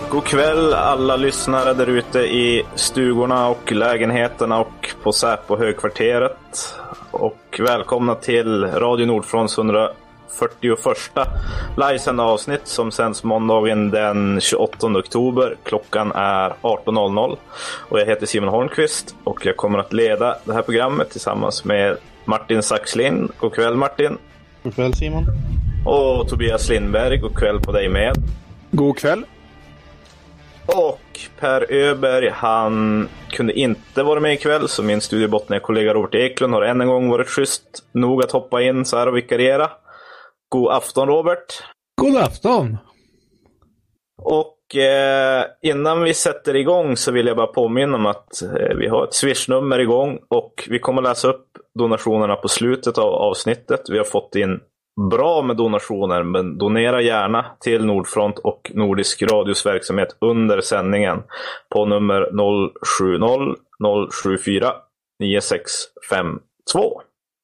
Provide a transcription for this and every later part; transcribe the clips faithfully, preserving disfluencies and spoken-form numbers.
God kväll alla lyssnare där ute i stugorna och lägenheterna och på Säpo högkvarteret. Och välkomna till Radio Nordfronts hundrafyrtioförsta livesända avsnitt som sänds måndagen den tjugoåttonde oktober. Klockan är arton noll noll och jag heter Simon Holmqvist och jag kommer att leda det här programmet tillsammans med Martin Saxlind. God kväll Martin. God kväll Simon. Och Tobias Lindberg. God kväll på dig med. God kväll. Och Per Öberg, han kunde inte vara med ikväll, så min studiebottnkollega Robert Eklund har än en gång varit schysst nog att hoppa in så här och vikariera. God afton Robert. God afton. Och eh, innan vi sätter igång så vill jag bara påminna om att eh, vi har ett Swish-nummer igång och vi kommer läsa upp donationerna på slutet av avsnittet. Vi har fått in bra med donationer, men donera gärna till Nordfront och Nordisk radios verksamhet under sändningen på nummer noll sju noll noll sju fyra nio sex fem två.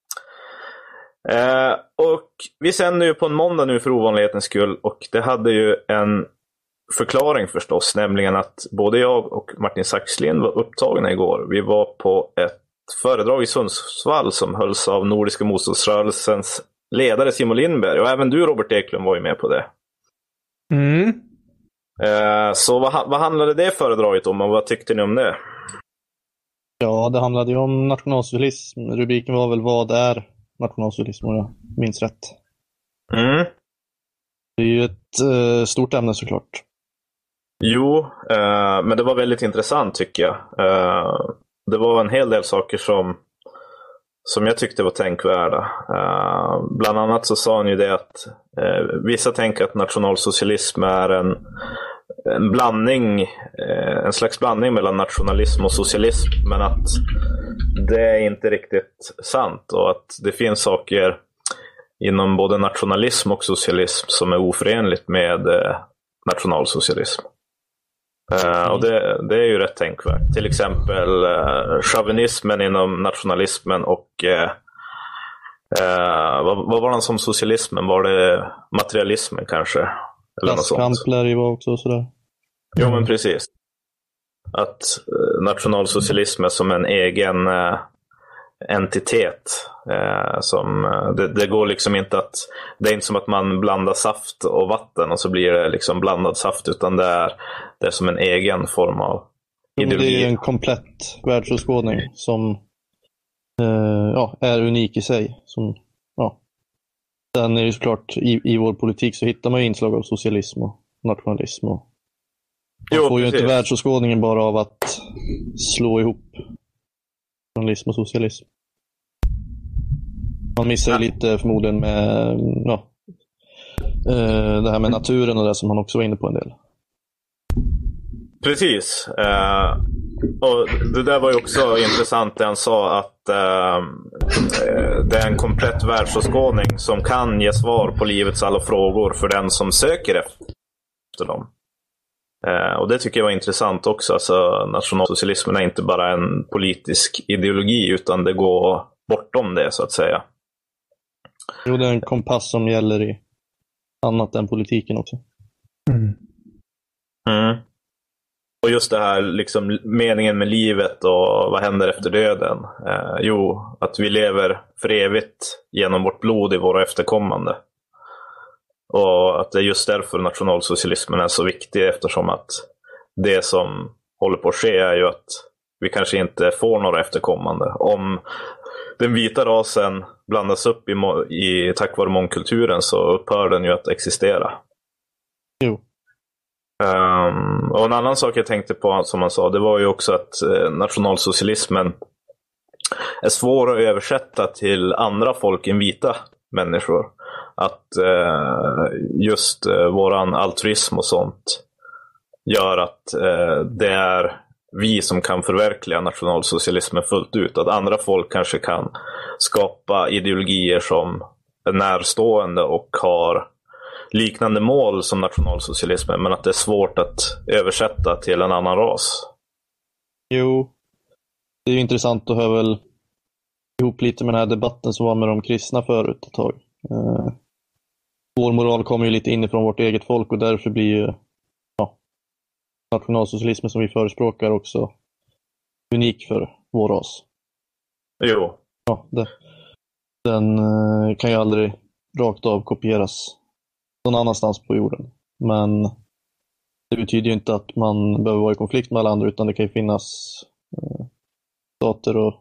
Eh, och vi sänder ju på en måndag nu för ovanlighetens skull, och det hade ju en förklaring förstås, nämligen att både jag och Martin Saxlind var upptagna igår. Vi var på ett föredrag i Sundsvall som hölls av Nordiska motståndsrörelsens ledare Simon Lindberg, och även du Robert Eklund var ju med på det. Mm. Eh, så vad, vad handlade det föredraget om och vad tyckte ni om det? Ja, det handlade ju om nationalsocialism. Rubriken var väl vad är nationalsocialism, om jag minns rätt. Mm. Det är ju ett eh, stort ämne såklart. Jo, eh, men det var väldigt intressant tycker jag. Eh, det var en hel del saker som som jag tyckte var tänkvärda. Uh, bland annat så sa han ju det att uh, vissa tänker att nationalsocialism är en, en blandning, uh, en slags blandning mellan nationalism och socialism, men att det är inte riktigt sant och att det finns saker inom både nationalism och socialism som är oförenligt med uh, nationalsocialism. Uh, och det, det är ju rätt tänkvärt. Till exempel uh, chauvinismen inom nationalismen och uh, uh, vad, vad var det som socialismen? Var det materialismen kanske? Eller något sånt. Klasskampler var också sådär. Jo men precis. Att uh, nationalsocialism är som en egen uh, entitet. Uh, som, uh, det, det går liksom inte att, det är inte som att man blandar saft och vatten och så blir det liksom blandad saft, utan det är, det är som en egen form av ideologi. Det är en komplett världsåskådning som uh, ja, är unik i sig. Som, ja. Sen är det såklart i, i vår politik så hittar man ju inslag av socialism och nationalism. Och man jo, får ju precis. Inte världsåskådningen bara av att slå ihop nationalism och socialism. Man missar ju lite förmodligen med ja, det här med naturen och det som han också var inne på en del. Precis. Uh, och det där var ju också intressant det han sa, att uh, det är en komplett världsåskådning som kan ge svar på livets alla frågor för den som söker efter dem. Uh, och det tycker jag var intressant också. Alltså, nationalsocialismen är inte bara en politisk ideologi, utan det går bortom det så att säga. Jo, det är en kompass som gäller i annat än politiken också. Mm. Mm. Och just det här liksom meningen med livet och vad händer efter döden. Eh, jo, att vi lever för evigt genom vårt blod i våra efterkommande. Och att det är just därför nationalsocialismen är så viktig, eftersom att det som håller på att ske är ju att vi kanske inte får några efterkommande. Om den vita rasen blandas upp i, i tack vare mångkulturen så upphör den ju att existera. Jo. Um, och en annan sak jag tänkte på som man sa, det var ju också att eh, nationalsocialismen är svår att översätta till andra folk än vita människor. Att eh, just eh, våran altruism och sånt gör att eh, det är vi som kan förverkliga nationalsocialismen fullt ut. Att andra folk kanske kan skapa ideologier som är närstående och har liknande mål som nationalsocialismen, men att det är svårt att översätta till en annan ras. Jo, det är ju intressant att höra väl ihop lite med den här debatten som var med de kristna förut ett tag. Eh, vår moral kommer ju lite inifrån vårt eget folk och därför blir ju ja, nationalsocialismen som vi förespråkar också unik för vår ras. Jo. Ja, det, den eh, kan ju aldrig rakt av kopieras någon annanstans på jorden. Men det betyder ju inte att man behöver vara i konflikt med alla andra, utan det kan ju finnas eh, stater och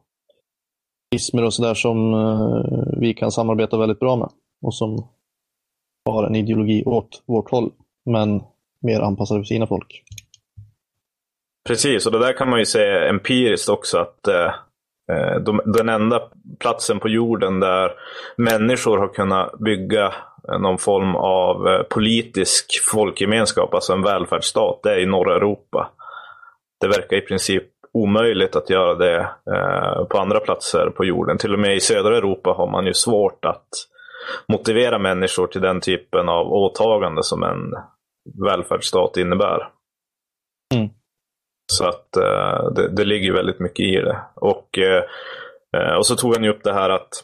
ismer och sådär som eh, vi kan samarbeta väldigt bra med och som har en ideologi åt vårt håll, men mer anpassade för sina folk. Precis, och det där kan man ju säga empiriskt också, att eh, de, den enda platsen på jorden där människor har kunnat bygga någon form av eh, politisk folkgemenskap, alltså en välfärdsstat, det är i norra Europa. Det verkar i princip omöjligt att göra det eh, på andra platser på jorden. Till och med i södra Europa har man ju svårt att motivera människor till den typen av åtagande som en välfärdsstat innebär. Mm. Så att eh, det, det ligger väldigt mycket i det. Och, eh, och så tog han ju upp det här att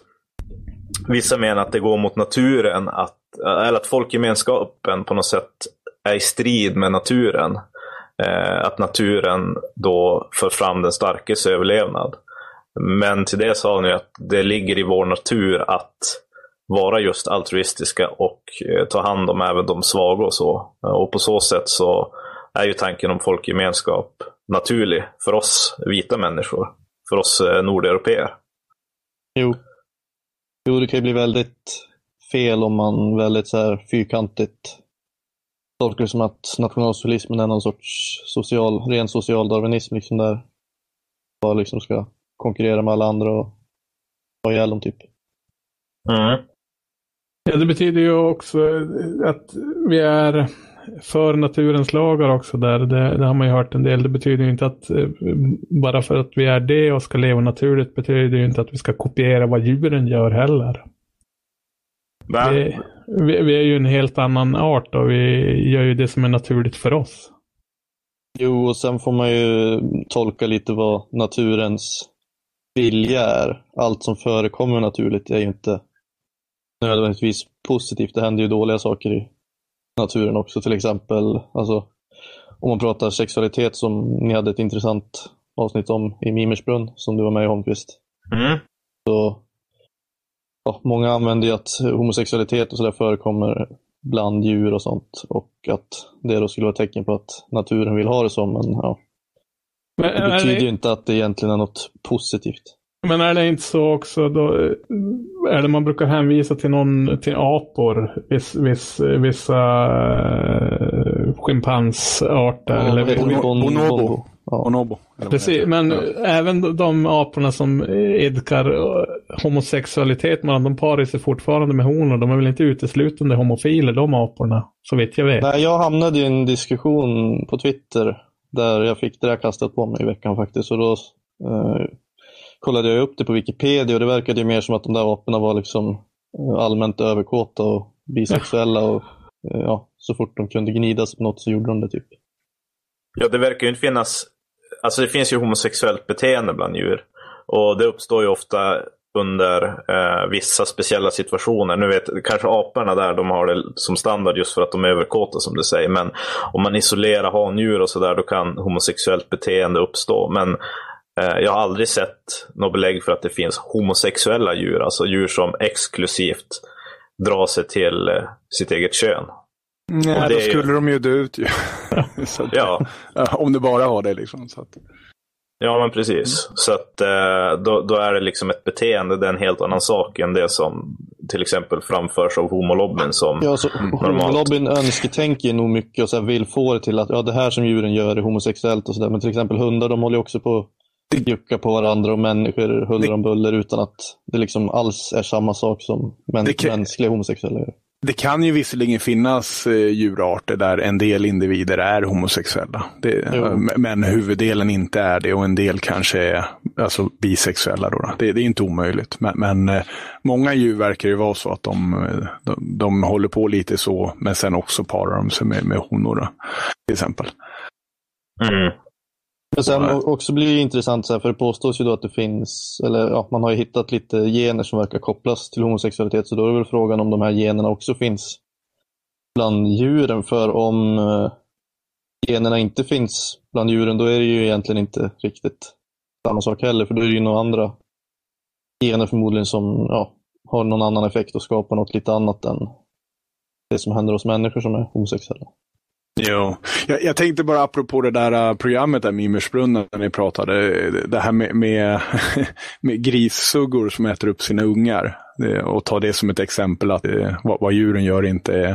vissa menar att det går mot naturen, att, eller att folkgemenskapen på något sätt är i strid med naturen. Eh, att naturen då för fram den starkes överlevnad. Men till det sa han ju att det ligger i vår natur att vara just altruistiska och eh, ta hand om även de svaga och så. Och på så sätt så är ju tanken om folkgemenskap naturlig för oss vita människor, för oss eh, nordeuropeer. Jo. jo, det kan ju bli väldigt fel om man väldigt så här fyrkantigt tolkar det som att nationalsocialismen är någon sorts social, ren social darwinism liksom, där bara liksom ska konkurrera med alla andra och ha ihjäl dem typ. Mm. Ja, det betyder ju också att vi är för naturens lagar också där. Det, det har man ju hört en del. Det betyder ju inte att bara för att vi är det och ska leva naturligt betyder ju inte att vi ska kopiera vad djuren gör heller. Vi, vi, vi är ju en helt annan art och vi gör ju det som är naturligt för oss. Jo, och sen får man ju tolka lite vad naturens vilja är. Allt som förekommer naturligt är ju inte nödvändigtvis positivt. Det händer ju dåliga saker i naturen också. Till exempel, alltså, om man pratar sexualitet som ni hade ett intressant avsnitt om i Mimersbrunn som du var med i, Holmqvist. Mm. Så ja, många använder ju att homosexualitet och sådär förekommer bland djur och sånt. Och att det då skulle vara tecken på att naturen vill ha det så. Men ja, Men, det betyder det... ju inte att det egentligen är något positivt. Men är det inte så också då, är det man brukar hänvisa till någon till apor, viss, viss, vissa äh, schimpansarter Ja, eller bon, bon, bonobo. Ja. Bonobo. Precis, men ja. även de aporna som idkar homosexualitet, man, de parar sig fortfarande med honor. De är väl inte uteslutande homofiler, de aporna, så vet jag vet. Nej, jag hamnade i en diskussion på Twitter där jag fick det där kastat på mig i veckan faktiskt. Och då eh, kollade jag upp det på Wikipedia och det verkade ju mer som att de där aporna var liksom allmänt överkåta och bisexuella och eh, ja, så fort de kunde gnidas på något så gjorde de det typ. Ja, det verkar ju inte finnas, alltså det finns ju homosexuellt beteende bland djur och det uppstår ju ofta under eh, vissa speciella situationer. Nu vet kanske aporna där, de har det som standard just för att de är överkåta som du säger, men om man isolerar handjur och sådär, då kan homosexuellt beteende uppstå. Men eh, jag har aldrig sett något belägg för att det finns homosexuella djur, alltså djur som exklusivt drar sig till eh, sitt eget kön. Nej, det då skulle ju... de ju dö ut ju. Så att, ja. Om det bara var det liksom. Så att... Ja, men precis. Mm. Så att då, då är det liksom ett beteende, det är en helt annan sak än det som till exempel framförs av homolobbyn som ja, så homolobbyn önsketänker nog mycket och så här vill få det till att ja, det här som djuren gör är homosexuellt och sådär. Men till exempel hundar, de håller ju också på att jucka på varandra och människor huller om buller utan att det liksom alls är samma sak som mäns- kan... mänskliga homosexuella gör. Det kan ju visserligen finnas eh, djurarter där en del individer är homosexuella. Det, men huvuddelen inte är det och en del kanske är alltså, bisexuella. Då, då. Det, det är inte omöjligt. Men, men eh, många djur verkar ju vara så att de, de, de håller på lite så, men sen också parar de sig med, med honor då, till exempel. Mm. Men sen också blir det intressant så här, för det påstås ju då att det finns, eller ja, man har ju hittat lite gener som verkar kopplas till homosexualitet, så då är det väl frågan om de här generna också finns bland djuren, för om generna inte finns bland djuren, då är det ju egentligen inte riktigt samma sak heller. För då är det ju några andra gener förmodligen som ja, har någon annan effekt och skapar något lite annat än det som händer hos människor som är homosexuella. Jo, jag, jag tänkte bara apropå det där programmet där Mimersbrunnen när ni pratade, det här med, med, med grissuggor som äter upp sina ungar och ta det som ett exempel att vad, vad djuren gör inte är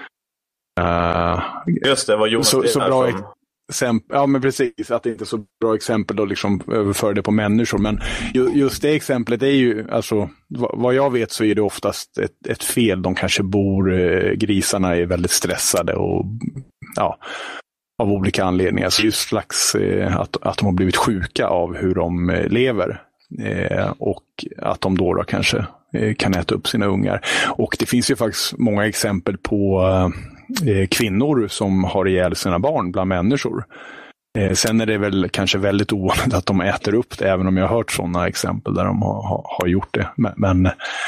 uh, just det, vad Jonas så, så bra som... exempel, ja men precis, att det inte är så bra exempel att liksom överföra det på människor, men ju, just det exemplet är ju, alltså vad jag vet så är det oftast ett, ett fel, de kanske bor, eh, grisarna är väldigt stressade och ja, av olika anledningar, så just slags eh, att, att de har blivit sjuka av hur de eh, lever eh, och att de då, då kanske eh, kan äta upp sina ungar. Och det finns ju faktiskt många exempel på eh, kvinnor som har ihjäl sina barn bland människor. Eh, sen är det väl kanske väldigt ovanligt att de äter upp det, även om jag har hört sådana exempel där de har, har, har gjort det. Men, men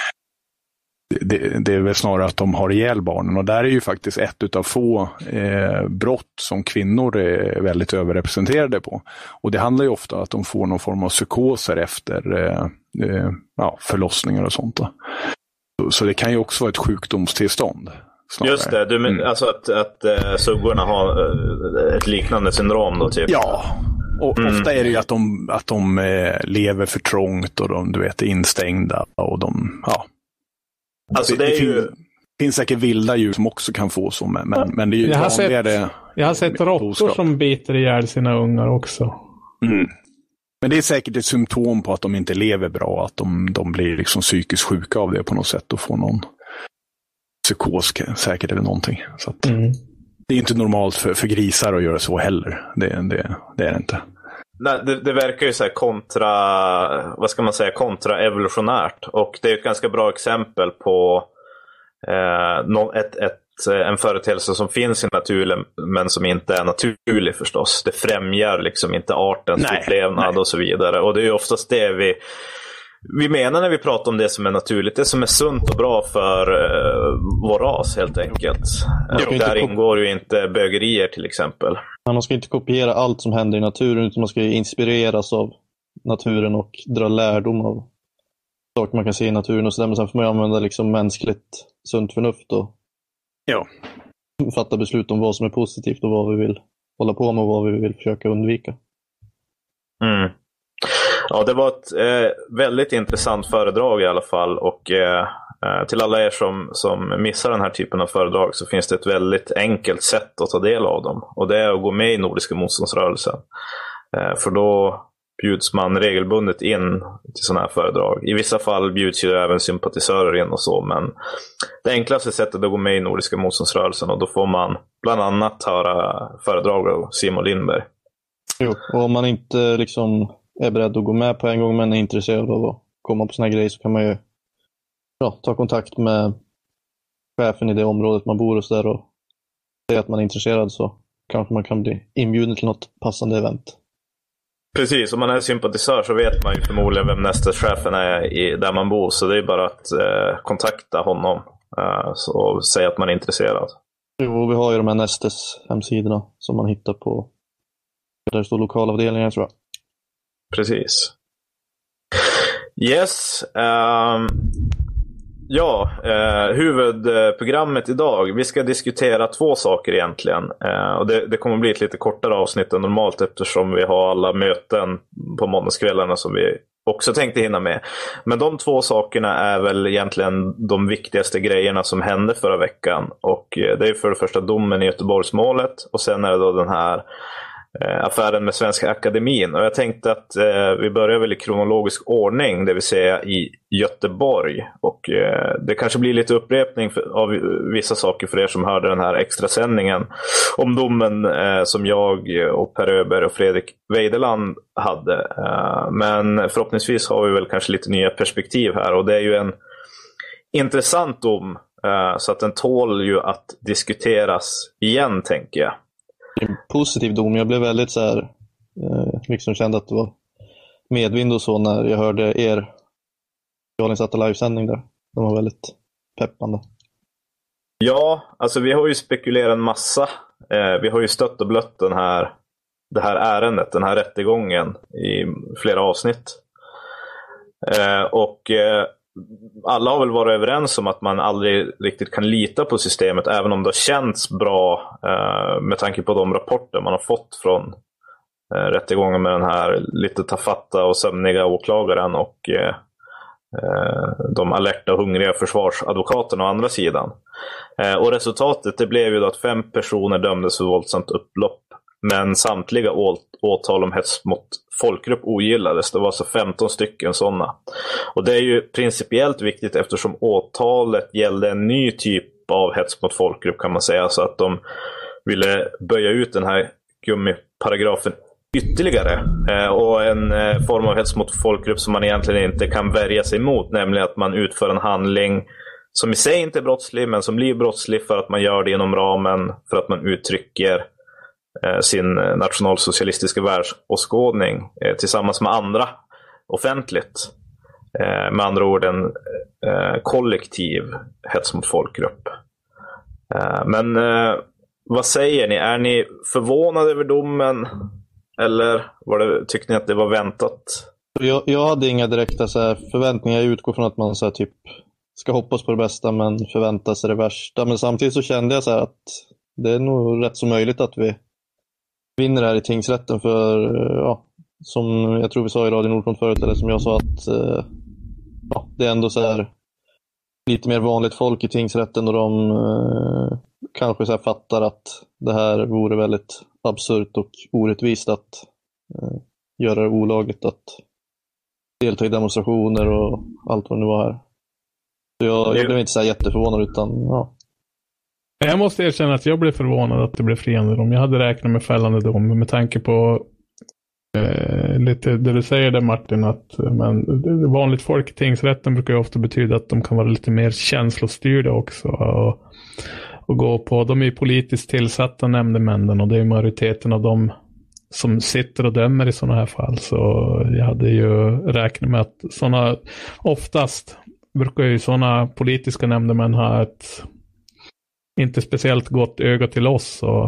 det, det är väl snarare att de har ihjäl barnen. Och där är ju faktiskt ett utav få eh, brott som kvinnor är väldigt överrepresenterade på. Och det handlar ju ofta om att de får någon form av psykoser efter eh, eh, ja, förlossningar och sånt. Då. Så, så det kan ju också vara ett sjukdomstillstånd. Snarare. Just det, du men, mm. alltså att, att äh, suggorna har äh, ett liknande syndrom då typ? Ja, och mm. ofta är det ju att de, att de äh, lever för trångt och de, du vet, är instängda och de, ja. Alltså det, det, är det ju... finns, finns säkert vilda djur som också kan få så, men, men, men det är ju jag har vanligare. Sett, jag har sett råttor som biter ihjäl sina ungar också. Mm. Men det är säkert ett symptom på att de inte lever bra, att de, de blir liksom psykiskt sjuka av det på något sätt och får någon psykos säkert eller någonting. Så att mm. det är inte normalt för, för grisar att göra så heller. Det, det, det är det inte. Nej, det, det verkar ju så här kontra, vad ska man säga, kontraevolutionärt. Och det är ett ganska bra exempel på eh, ett, ett, en företeelse som finns i naturen men som inte är naturlig förstås. Det främjar liksom inte artens fortlevnad och så vidare. Och det är ju oftast det vi Vi menar när vi pratar om det som är naturligt, det som är sunt och bra för uh, vår ras helt enkelt. Och där ingår ju inte bögerier till exempel. Man ska inte kopiera allt som händer i naturen, utan man ska inspireras av naturen och dra lärdom av saker man kan se i naturen. Och så där. Men sen får man använda liksom mänskligt sunt förnuft och ja. fatta beslut om vad som är positivt och vad vi vill hålla på med och vad vi vill försöka undvika. Mm. Ja, det var ett eh, väldigt intressant föredrag i alla fall, och eh, till alla er som, som missar den här typen av föredrag så finns det ett väldigt enkelt sätt att ta del av dem, och det är att gå med i Nordiska motståndsrörelsen. Eh, för då bjuds man regelbundet in till sådana här föredrag. I vissa fall bjuds ju även sympatisörer in och så, men det enklaste sättet är att gå med i Nordiska motståndsrörelsen, och då får man bland annat höra föredrag av Simon Lindberg. Jo, och om man inte liksom är beredd att gå med på en gång men är intresserad av att komma på såna här grejer, så kan man ju ja, ta kontakt med chefen i det området man bor och så där och säga att man är intresserad, så kanske man kan bli inbjuden till något passande event. Precis, om man är sympatisör så vet man ju förmodligen vem nästa chefen är i, där man bor, så det är bara att eh, kontakta honom eh, så, och säga att man är intresserad. Jo, vi har ju de här Nestes hemsidorna som man hittar på, där det står lokalavdelningar tror jag. Precis. Yes. Um, ja, uh, huvudprogrammet idag. Vi ska diskutera två saker egentligen. Uh, och det, det kommer bli ett lite kortare avsnitt än normalt, eftersom vi har alla möten på måndagskvällarna som vi också tänkte hinna med. Men de två sakerna är väl egentligen de viktigaste grejerna som hände förra veckan. Och uh, det är för det första domen i Göteborgsmålet, och sen är det då den här affären med Svenska Akademin. Och jag tänkte att eh, vi börjar väl i kronologisk ordning, det vill säga i Göteborg. Och eh, det kanske blir lite upprepning för, av vissa saker för er som hörde den här extra sändningen om domen eh, som jag och Per Öberg och Fredrik Weideland hade. Eh, men förhoppningsvis har vi väl kanske lite nya perspektiv här, och det är ju en intressant dom, eh, så att den tål ju att diskuteras igen, tänker jag. En positiv dom. Jag blev väldigt så här eh, liksom kände att det var medvind och så när jag hörde er jag satte livesändning där. De var väldigt peppande. Ja, alltså vi har ju spekulerat en massa Eh, vi har ju stött och blött den här, det här ärendet, den här rättegången i flera avsnitt. Eh, och eh, alla har väl varit överens om att man aldrig riktigt kan lita på systemet, även om det har känts bra eh, med tanke på de rapporter man har fått från eh, rättegången med den här lite tafatta och sömniga åklagaren och eh, de alerta och hungriga försvarsadvokaterna å andra sidan. Eh, och resultatet det blev ju då att fem personer dömdes för våldsamt upplopp, men samtliga å- åtal om hets mot folkgrupp ogillades. Det var alltså femton stycken sådana. Och det är ju principiellt viktigt eftersom åtalet gällde en ny typ av hets mot folkgrupp, kan man säga, så att de ville böja ut den här gummiparagrafen ytterligare, eh, och en eh, form av hets mot folkgrupp som man egentligen inte kan värja sig mot, nämligen att man utför en handling som i sig inte är brottslig, men som blir brottslig för att man gör det inom ramen för att man uttrycker eh, sin nationalsocialistiska världsåskådning eh, tillsammans med andra offentligt. Eh, med andra ord en eh, kollektiv hets mot folkgrupp. Eh, men eh, vad säger ni? Är ni förvånade över domen? Eller var det, tyckte ni att det var väntat? Jag, jag hade inga direkta så här förväntningar. Jag utgår från att man så här, typ ska hoppas på det bästa men förvänta sig det värsta. Men samtidigt så kände jag så här att det är nog rätt så möjligt att vi vinner här i tingsrätten. För ja, som jag tror vi sa i Radio Nordfront förut, eller som jag sa, att ja, det är ändå så här lite mer vanligt folk i tingsrätten, och de eh, kanske så här fattar att det här vore väldigt absurt och orättvist att eh, göra det olagligt att delta i demonstrationer och allt vad det nu var här. Så jag, jag blev inte så här jätteförvånad, utan ja. Jag måste erkänna att jag blev förvånad att det blev friande dom. Jag hade räknat med fällande dom med tanke på eh, lite det du säger där, Martin, att men, vanligt folk i tingsrätten brukar ju ofta betyda att de kan vara lite mer känslostyrda också, och, och gå på, de är ju politiskt tillsatta nämndemännen, och det är majoriteten av dem som sitter och dömer i sådana här fall. Så jag hade ju räknat med att sådana, oftast brukar ju sådana politiska nämndemän ha ett inte speciellt gott öga till oss, och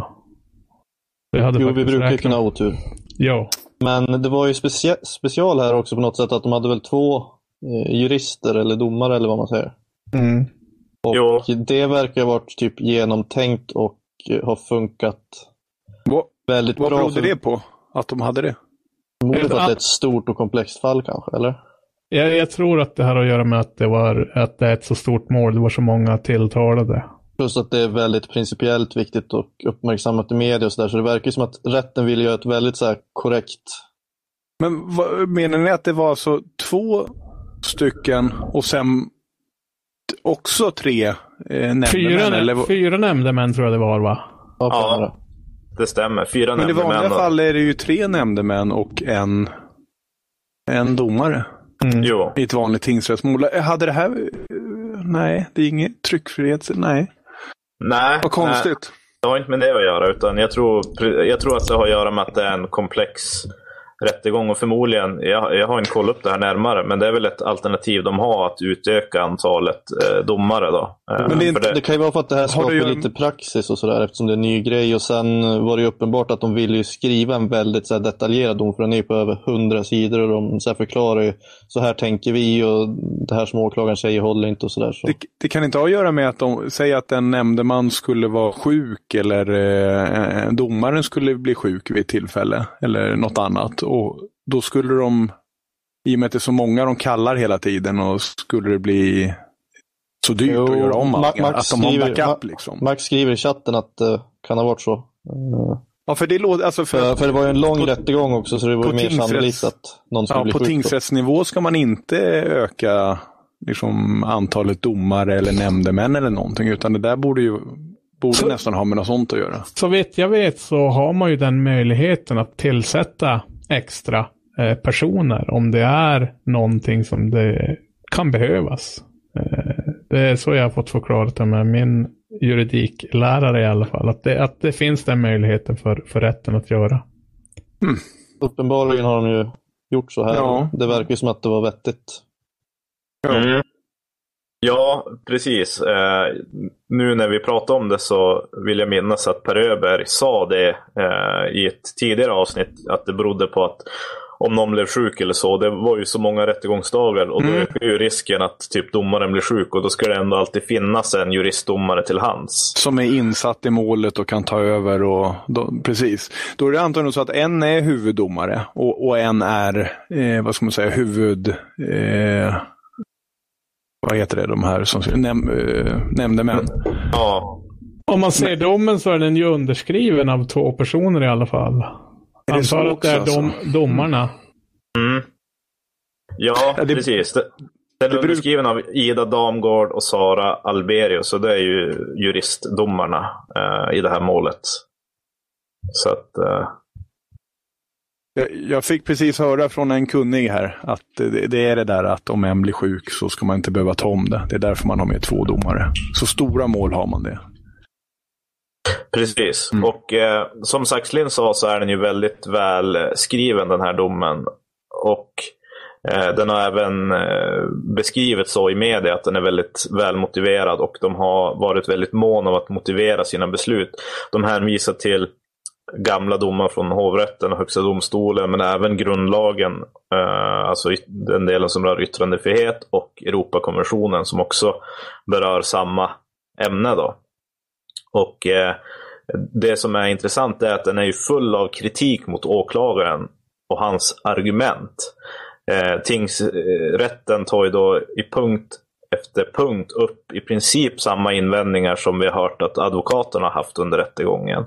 jag hade jo, vi brukar ju kunna ha otur. Ja. Men det var ju specie- special här också på något sätt, att de hade väl två eh, jurister eller domare eller vad man säger. Mm. Och jo. det verkar ha varit typ genomtänkt och eh, har funkat vad, väldigt vad bra. Vad berodde det på att de hade det? Förmodligen för att det är ett stort och komplext fall kanske, eller? Jag, jag tror att det har att göra med att det, var, att det är ett så stort mål, det var så många tilltalade. Plus att det är väldigt principiellt viktigt och uppmärksammat i media och sådär. Så det verkar som att rätten vill göra ett väldigt så här korrekt. Men vad, menar ni att det var så två stycken och sen också tre eh, nämndemän? Fyra, eller? fyra nämndemän tror jag det var, va? Ja, Ja, det stämmer. Fyra Men i nämndemän. vanliga och... fall är det ju tre nämndemän och en, en domare. Mm. Jo. I ett vanligt tingsrättsmål. Hade det här... Nej, det är inget tryckfrihet. Nej. Nej, Vad konstigt. Nej, det har inte med det att göra, utan jag tror, jag tror att det har att göra med att det är en komplex rättegång, och förmodligen, jag, jag har inte kollat upp det här närmare, men det är väl ett alternativ de har, att utöka antalet eh, domare då. Eh, Men det, är inte, det... det kan ju vara för att det här skapar ju... lite praxis och sådär, eftersom det är en ny grej. Och sen var det ju uppenbart att de ville ju skriva en väldigt så här detaljerad dom, för den är ju på över hundra sidor, och de så här förklarar ju, så här tänker vi, och det här som åklagaren säger håller inte och sådär. Så. Det, det kan inte ha att göra med att de säger att en nämndeman skulle vara sjuk, eller eh, domaren skulle bli sjuk vid ett tillfälle, eller något annat. Och då skulle de, i och med att det är så många de kallar hela tiden, och skulle det bli så dyrt jo, att göra om allting, Max att de har skriver, backup liksom. Max skriver i chatten att det uh, kan ha varit så. Uh, ja, för det låter, alltså för, för, för det var ju en lång på, rättegång också, så det var ju mer sannolikt att någon skulle ja, bli på sjuk. På tingsrättsnivå ska man inte öka liksom antalet domare eller nämndemän eller någonting, utan det där borde ju borde så, nästan ha med något sånt att göra. Så vet jag vet så har man ju den möjligheten att tillsätta extra eh, personer om det är någonting som det kan behövas. Eh, det är så jag har fått förklarat det med min juridiklärare i alla fall. Att det, att det finns den möjligheten för, för rätten att göra. Mm. Uppenbarligen har de ju gjort så här. Ja. Det verkar ju som att det var vettigt. Mm. Ja, precis. Eh, nu när vi pratar om det så vill jag minnas att Per Öberg sa det eh, i ett tidigare avsnitt, att det berodde på att om någon blev sjuk eller så, det var ju så många rättegångsdagar och då mm. är ju risken att typ domaren blir sjuk, och då ska det ändå alltid finnas en juristdomare till hands. Som är insatt i målet och kan ta över och då, precis. Då är det antagligen så att en är huvuddomare och, och en är, eh, vad ska man säga, huvud... Eh, vad heter det, de här som näm, eh, nämndemän? Ja. Om man ser domen så är den ju underskriven av två personer i alla fall. Jag antar att det är de, alltså? domarna. Mm. Ja, ja det, precis. Den är det underskriven av Ida Damgård och Sara Alberius, så det är ju juristdomarna eh, i det här målet. Så att... Eh... Jag, jag fick precis höra från en kunnig här att det, det är det där att om en blir sjuk så ska man inte behöva ta om det. Det är därför man har med två domare. Så stora mål har man det. Precis, mm. och eh, som Saxlind sa så är den ju väldigt väl skriven, den här domen, och eh, den har även eh, beskrivit så i media att den är väldigt välmotiverad, och de har varit väldigt mån av att motivera sina beslut. De hänvisar till gamla domar från hovrätten och högsta domstolen, men även grundlagen, eh, alltså den delen som rör yttrandefrihet, och Europakonventionen som också berör samma ämne då. Och eh, det som är intressant är att den är ju full av kritik mot åklagaren och hans argument. Eh, tingsrätten tar ju då i punkt efter punkt upp i princip samma invändningar som vi har hört att advokaterna har haft under rättegången.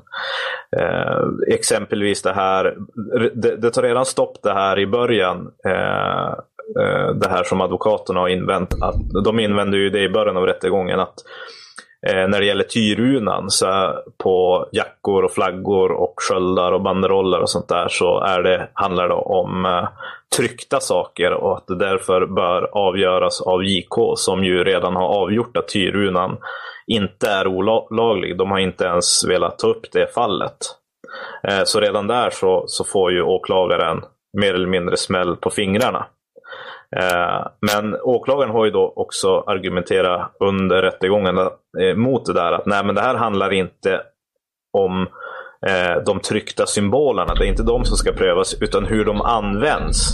Eh, exempelvis det här, det, det tar redan stopp det här i början, eh, eh, det här som advokaterna har invänt, att de invänder ju det i början av rättegången, att Eh, när det gäller tyrunan så på jackor och flaggor och sköldar och banderoller och sånt där, så är det, handlar det om eh, tryckta saker, och att det därför bör avgöras av J K, som ju redan har avgjort att tyrunan inte är olaglig. De har inte ens velat ta upp det fallet. Eh, så redan där så, så får ju åklagaren mer eller mindre smäll på fingrarna. Eh, men åklagaren har ju då också argumenterat under rättegången eh, mot det där, att nej, men det här handlar inte om eh, de tryckta symbolerna, det är inte de som ska prövas utan hur de används.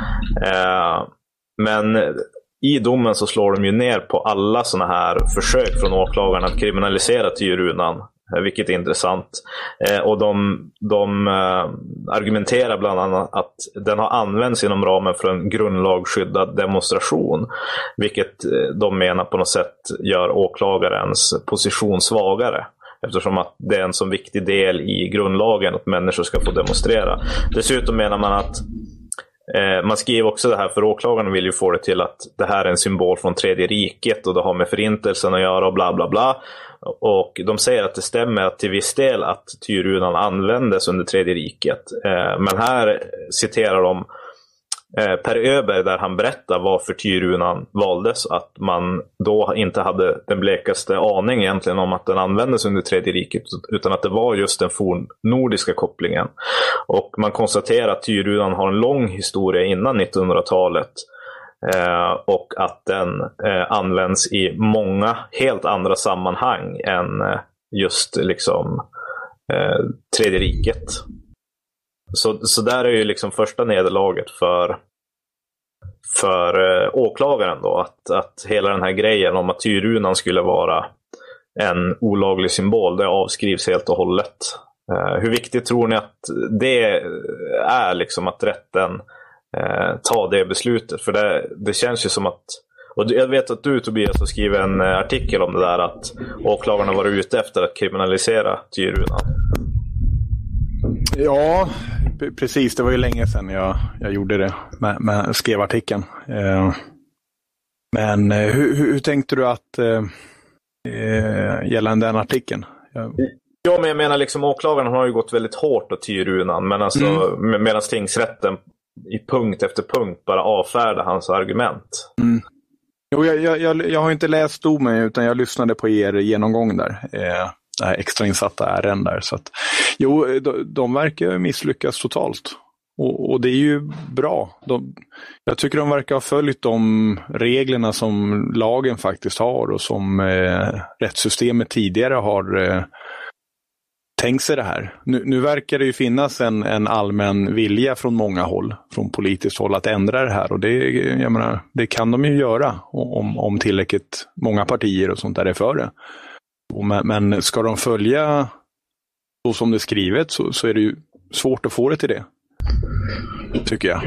Eh, men i domen så slår de ju ner på alla såna här försök från åklagaren att kriminalisera tyrunan, vilket är intressant. Eh, och de, de eh, argumenterar bland annat att den har använts inom ramen för en grundlagsskyddad demonstration, vilket eh, de menar på något sätt gör åklagarens position svagare, eftersom att det är en så viktig del i grundlagen att människor ska få demonstrera. Dessutom menar man att eh, man skriver också det här, för åklagaren vill ju få det till att det här är en symbol från tredje riket och det har med förintelsen att göra och bla bla bla. Och de säger att det stämmer att till viss del att tyrunan användes under tredje riket. Eh, men här citerar de eh, Per Öberg där han berättar varför tyrunan valdes. Att man då inte hade den blekaste aning egentligen om att den användes under tredje riket, utan att det var just den fornnordiska kopplingen. Och man konstaterar att tyrunan har en lång historia innan nittonhundratalet. Eh, och att den eh, används i många helt andra sammanhang än eh, just liksom eh, tredje riket. Så, så där är ju liksom första nederlaget för, för eh, åklagaren då, att, att hela den här grejen om att tyrunan skulle vara en olaglig symbol, det avskrivs helt och hållet. Eh, hur viktigt tror ni att det är, liksom att rätten Eh, ta det beslutet? För det, det känns ju som att, och jag vet att du, Tobias, har skrivit en artikel om det där, att åklagarna var ute efter att kriminalisera tyrunan. Ja, precis, det var ju länge sedan jag, jag gjorde det med, med skrev artikeln. Eh, men hur, hur tänkte du att eh, gällande den artikeln? Jag... Ja, men jag menar liksom åklagarna har ju gått väldigt hårt åt tyrunan, men alltså mm. medan tingsrätten i punkt efter punkt bara avfärda hans argument. Mm. Jo, jag, jag, jag har inte läst domen, utan jag lyssnade på er genomgång där. Eh, det här extrainsatta ärenden där. Så att, jo, de, de verkar misslyckas totalt. Och, och det är ju bra. De, jag tycker de verkar ha följt de reglerna som lagen faktiskt har och som eh, rättssystemet tidigare har eh, tänkt sig det här. Nu, nu verkar det ju finnas en, en allmän vilja från många håll, från politiskt håll, att ändra det här. Och det, jag menar, det kan de ju göra om, om tillräckligt många partier och sånt där är för det. Men, men ska de följa så som det är skrivet så, så är det ju svårt att få det till det. Tycker jag.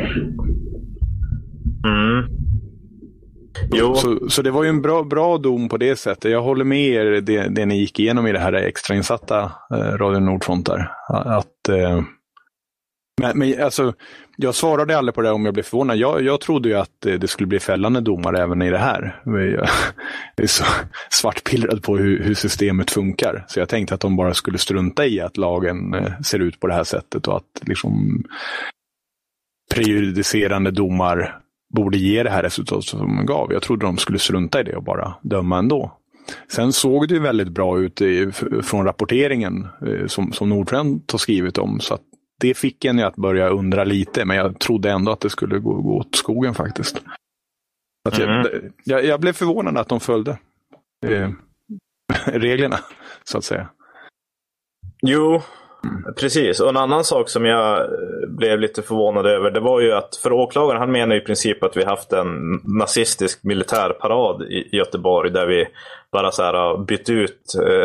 Mm. Jo. Så, så det var ju en bra, bra dom på det sättet. Jag håller med er det, det ni gick igenom i det här extrainsatta eh, Radio Nordfront där. Att, eh, men, men alltså, jag svarade aldrig på det om jag blev förvånad. Jag, jag trodde ju att det skulle bli fällande domar även i det här. Jag är så svartpillrad på hur, hur systemet funkar. Så jag tänkte att de bara skulle strunta i att lagen eh, ser ut på det här sättet och att liksom prejudicerande domar borde ge det här resultatet som man gav. Jag trodde de skulle strunta i det och bara döma ändå. Sen såg det ju väldigt bra ut i, från rapporteringen eh, som, som Nordfront har skrivit om. Så att det fick en ju att börja undra lite. Men jag trodde ändå att det skulle gå, gå åt skogen faktiskt. Att jag, mm. jag, jag blev förvånad att de följde eh, reglerna, så att säga. Jo, precis. Och en annan sak som jag blev lite förvånad över, det var ju att för åklagaren, han menar i princip att vi haft en nazistisk militärparad i Göteborg där vi bara så här bytt ut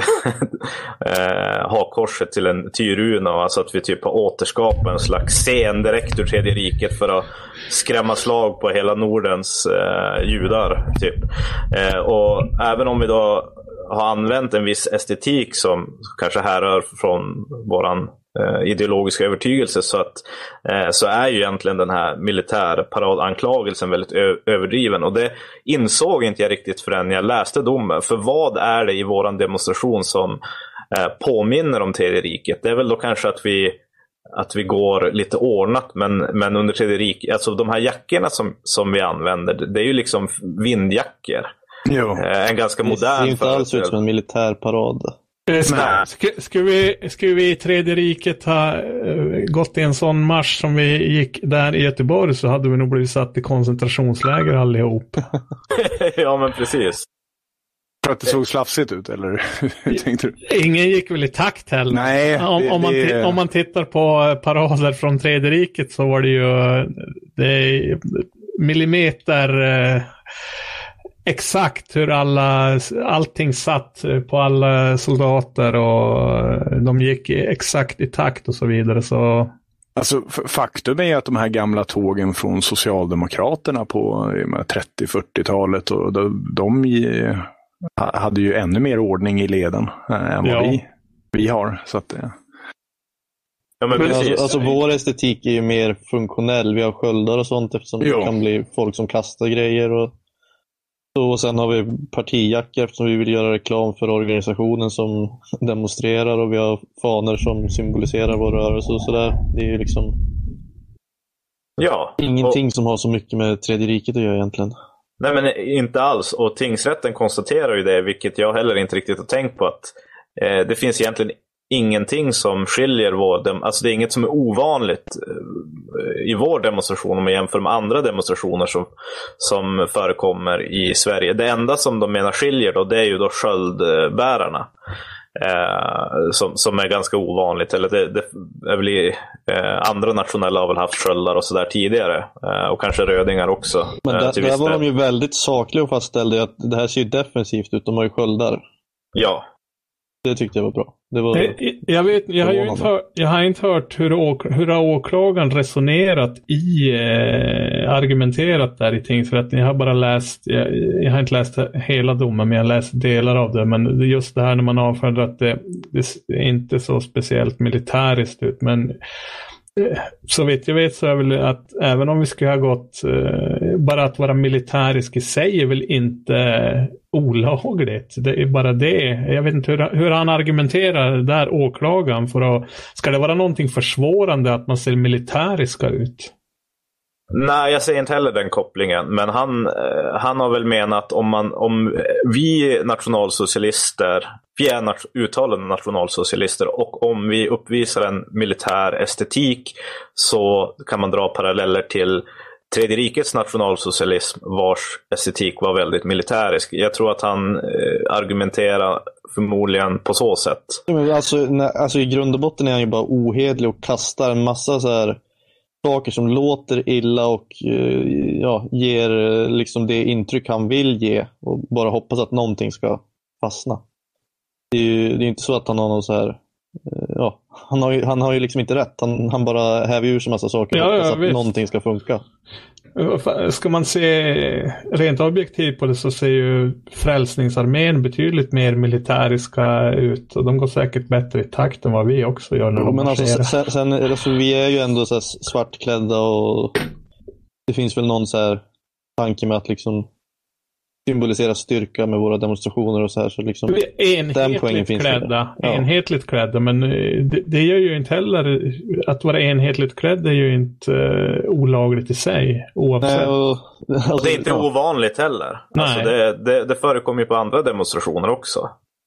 eh, hakkorset till en tyruna, alltså att vi typ har återskapat en slags scen direkt ur Tredje riket för att skrämma slag på hela Nordens eh, judar typ. Eh, och även om vi då har använt en viss estetik som kanske härrör från våran eh, ideologiska övertygelse, så att eh, så är ju egentligen den här militärparadanklagelsen väldigt ö- överdriven, och det insåg inte jag riktigt förrän jag läste domen. För vad är det i våran demonstration som eh, påminner om Tredje riket? Det är väl då kanske att vi att vi går lite ordnat, men, men under Tredje riket, alltså de här jackorna som, som vi använder, det är ju liksom vindjackor. Jo. En ganska modern. Det ser inte alls ut som en militärparad. Ska, ska, ska, vi, ska vi i Tredje riket ha uh, gått i en sån marsch som vi gick där i Göteborg, så hade vi nog blivit satt i koncentrationsläger allihop. Ja, men precis. För att det såg slafsigt ut, eller hur tänkte du? Ingen gick väl i takt heller. Nej, det, om, om, man det... t- om man tittar på parader från Tredje riket, så var det ju det är millimeter uh, exakt hur alla, allting satt på alla soldater, och de gick exakt i takt och så vidare. Så... Alltså, faktum är att de här gamla tågen från Socialdemokraterna på trettio-fyrtiotalet, och de, de hade ju ännu mer ordning i leden än vad ja. vi, vi har. Så att, ja. Ja, men men alltså, alltså vår estetik är ju mer funktionell. Vi har sköldar och sånt, eftersom jo. det kan bli folk som kastar grejer och och sen har vi partijackor eftersom vi vill göra reklam för organisationen som demonstrerar, och vi har faner som symboliserar vår rörelse och sådär. Det är ju liksom ja, ingenting och... som har så mycket med Tredje riket att göra egentligen. Nej, men inte alls. Och tingsrätten konstaterar ju det, vilket jag heller inte riktigt har tänkt på, att eh, det finns egentligen ingenting som skiljer vår dem- alltså det är inget som är ovanligt i vår demonstration om man jämför med andra demonstrationer som, som förekommer i Sverige. Det enda som de menar skiljer då, det är ju då sköldbärarna eh, som, som är ganska ovanligt, eller det, det är väl i, eh, andra nationella har väl haft sköldar och sådär tidigare, eh, och kanske rödingar också. Men där, eh, där var de ju väldigt sakliga och fastställde att det här ser ju defensivt ut, de har ju sköldar. Ja. Det tyckte jag var bra. Det var jag, jag, vet, jag, har ju inte hört, jag har inte hört hur, åk, hur har åklagaren resonerat i, eh, argumenterat där i tingsrätten. Jag har bara läst, jag, jag har inte läst hela domen, men jag har läst delar av det. Men just det här när man avfärdar att det, det är inte så speciellt militäriskt ut. Men så vet jag vet så är väl att även om vi skulle ha gått eh, bara att vara militärisk i sig är väl inte olagligt. Det är bara det. Jag vet inte hur, hur han argumenterar där, åklagaren, för att ska det vara någonting försvårande att man ser militäriska ut? Nej, jag säger inte heller den kopplingen. Men han, han har väl menat om, man, om vi nationalsocialister, vi är nat- uttalade nationalsocialister, och om vi uppvisar en militär estetik så kan man dra paralleller till Tredje rikets nationalsocialism, vars estetik var väldigt militärisk. Jag tror att han eh, argumenterar förmodligen på så sätt. Alltså, när, alltså i grund och botten är han ju bara ohedlig och kastar en massa så här saker som låter illa och eh, ja, ger liksom det intryck han vill ge, och bara hoppas att någonting ska fastna. Det är ju det är inte så att han har någon så här eh, ja, han har ju, han har ju liksom inte rätt. Han, han bara häver ur sig massa saker och ja, hoppas ja, att visst. någonting ska funka. Ska man se rent objektivt på det så ser ju Frälsningsarmén betydligt mer militäriska ut, och de går säkert bättre i takt än vad vi också gör när Ja, de men alltså, marscherar. sen, sen alltså, vi är ju ändå så här svartklädda, och det finns väl någon så här tanke med att liksom symbolisera styrka med våra demonstrationer och så här, så liksom Vi är den poängen enhetligt finns klädda, ja. enhetligt klädda, men det, det gör ju inte heller att vara enhetligt klädd är ju inte uh, olagligt i sig oavsett. Nej, och, alltså, Och det är inte ja. ovanligt heller. Alltså det, det, det förekommer ju på andra demonstrationer också.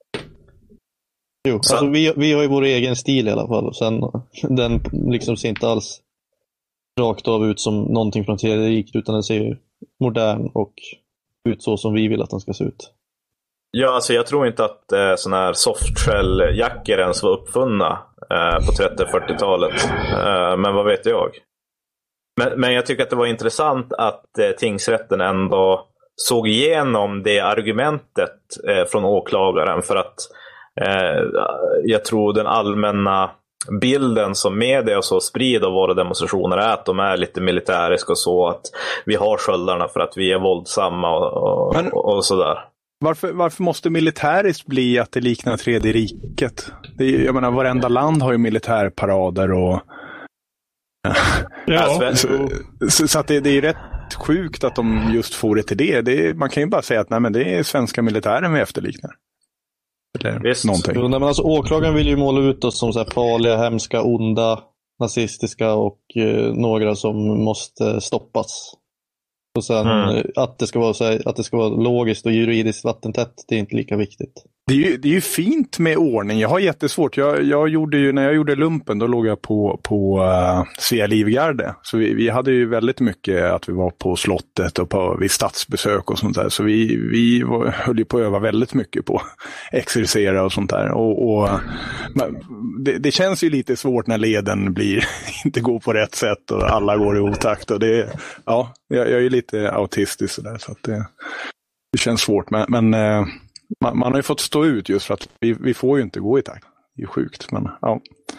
Jo, Så- alltså, vi, vi har ju vår egen stil i alla fall, och sen den liksom ser inte alls rakt av ut som någonting från Tredje riket, utan den ser ju modern och ut så som vi vill att den ska se ut. Ja, alltså jag tror inte att eh, såna här softshell-jackor ens var uppfunna eh, på trettio- och fyrtiotalet. Eh, men vad vet jag? Men, men jag tycker att det var intressant att eh, tingsrätten ändå såg igenom det argumentet eh, från åklagaren, för att eh, jag tror den allmänna bilden som media och så sprider av våra demonstrationer är att de är lite militäriska och så, att vi har sköldarna för att vi är våldsamma och, och, Men- och, och sådär. Varför, varför måste militäriskt bli att det liknar Tredje riket? Det är, jag menar, varenda land har ju militärparader och... Ja, Alltså, Så, så, så att det, det är rätt sjukt att de just får det till det. det är, man kan ju bara säga att nej, men det är svenska militären vi efterliknar. Eller Visst. någonting. Jo, nej, men alltså, åklagaren vill ju måla ut oss som så här farliga, hemska, onda, nazistiska och eh, några som måste stoppas. Och sen Mm. eh, att, det ska vara så här, att det ska vara logiskt och juridiskt vattentätt, det är inte lika viktigt. Det är, ju, det är ju fint med ordning. Jag har jättesvårt. Jag, jag gjorde ju, när jag gjorde lumpen, då låg jag på, på uh, Svea Livgarde. Så vi, vi hade ju väldigt mycket att vi var på slottet och på, vid statsbesök och sånt där. Så vi, vi var, höll ju på att öva väldigt mycket på exercera och sånt där. Och, och, men det, det känns ju lite svårt när leden blir, inte går på rätt sätt och alla går i otakt. Och det, ja, jag, jag är ju lite autistisk sådär, så att det, det känns svårt. Men... men uh, Man, man har ju fått stå ut just för att vi, vi får ju inte gå i takt. Det är sjukt, men ja.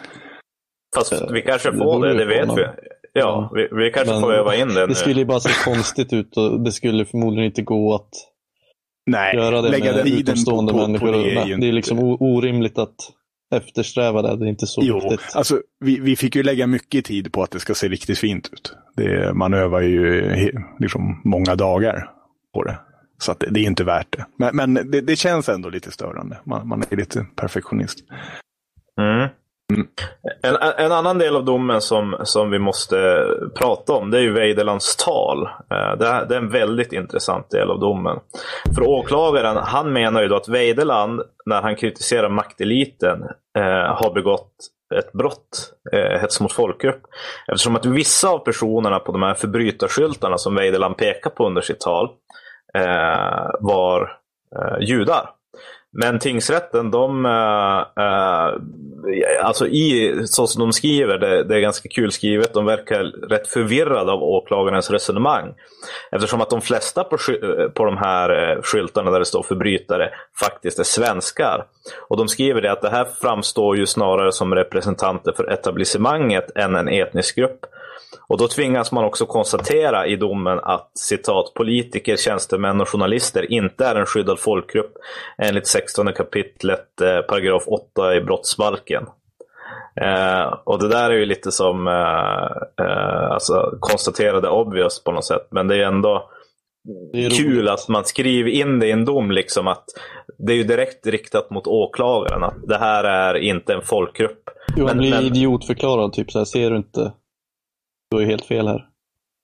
Fast vi kanske Det får borde det, vi det vet få, vi. men- Ja, vi, vi kanske Men får öva in det nu. Det skulle ju bara se konstigt ut, och det skulle förmodligen inte gå att Nej, göra det lägga med tiden utomstående på, på, människor. på det är Nej, ju det är inte... liksom o- orimligt att eftersträva det, det är inte så Jo, viktigt. alltså vi, vi fick ju lägga mycket tid på att det ska se riktigt fint ut. Det, man övar ju he- liksom många dagar på det. Så att det, det är inte värt det. Men, men det, det känns ändå lite störande. Man, man är lite perfektionist. Mm. Mm. En, en annan del av domen som, som vi måste prata om, det är ju Weidelands tal. Eh, Det är, det är en väldigt intressant del av domen. För åklagaren, han menar ju då att Weideland, när han kritiserar makteliten, eh, har begått ett brott, eh, hets mot folkgrupp. Eftersom att vissa av personerna på de här förbrytarskyltarna som Weideland pekar på under sitt tal eh, var eh, judar. Men tingsrätten, de, äh, äh, alltså i, så som de skriver, det, det är ganska kul skrivet, de verkar rätt förvirrade av åklagarens resonemang. Eftersom att de flesta på, sky- på de här skyltarna där det står förbrytare faktiskt är svenskar. Och de skriver det att det här framstår ju snarare som representanter för etablissemanget än en etnisk grupp. Och då tvingas man också konstatera i domen att citat, politiker, tjänstemän och journalister inte är en skyddad folkgrupp enligt sextonde kapitlet eh, paragraf åtta i brottsbalken. Eh, och det där är ju lite som eh, eh, alltså, konstaterade obvious på något sätt, men det är ändå Det är kul roligt. att man skriver in det i en dom, liksom att det är ju direkt riktat mot åklagaren att det här är inte en folkgrupp. Jo, han Men- blir men- idiotförklarad, typ så här, ser du inte? Du är helt fel här.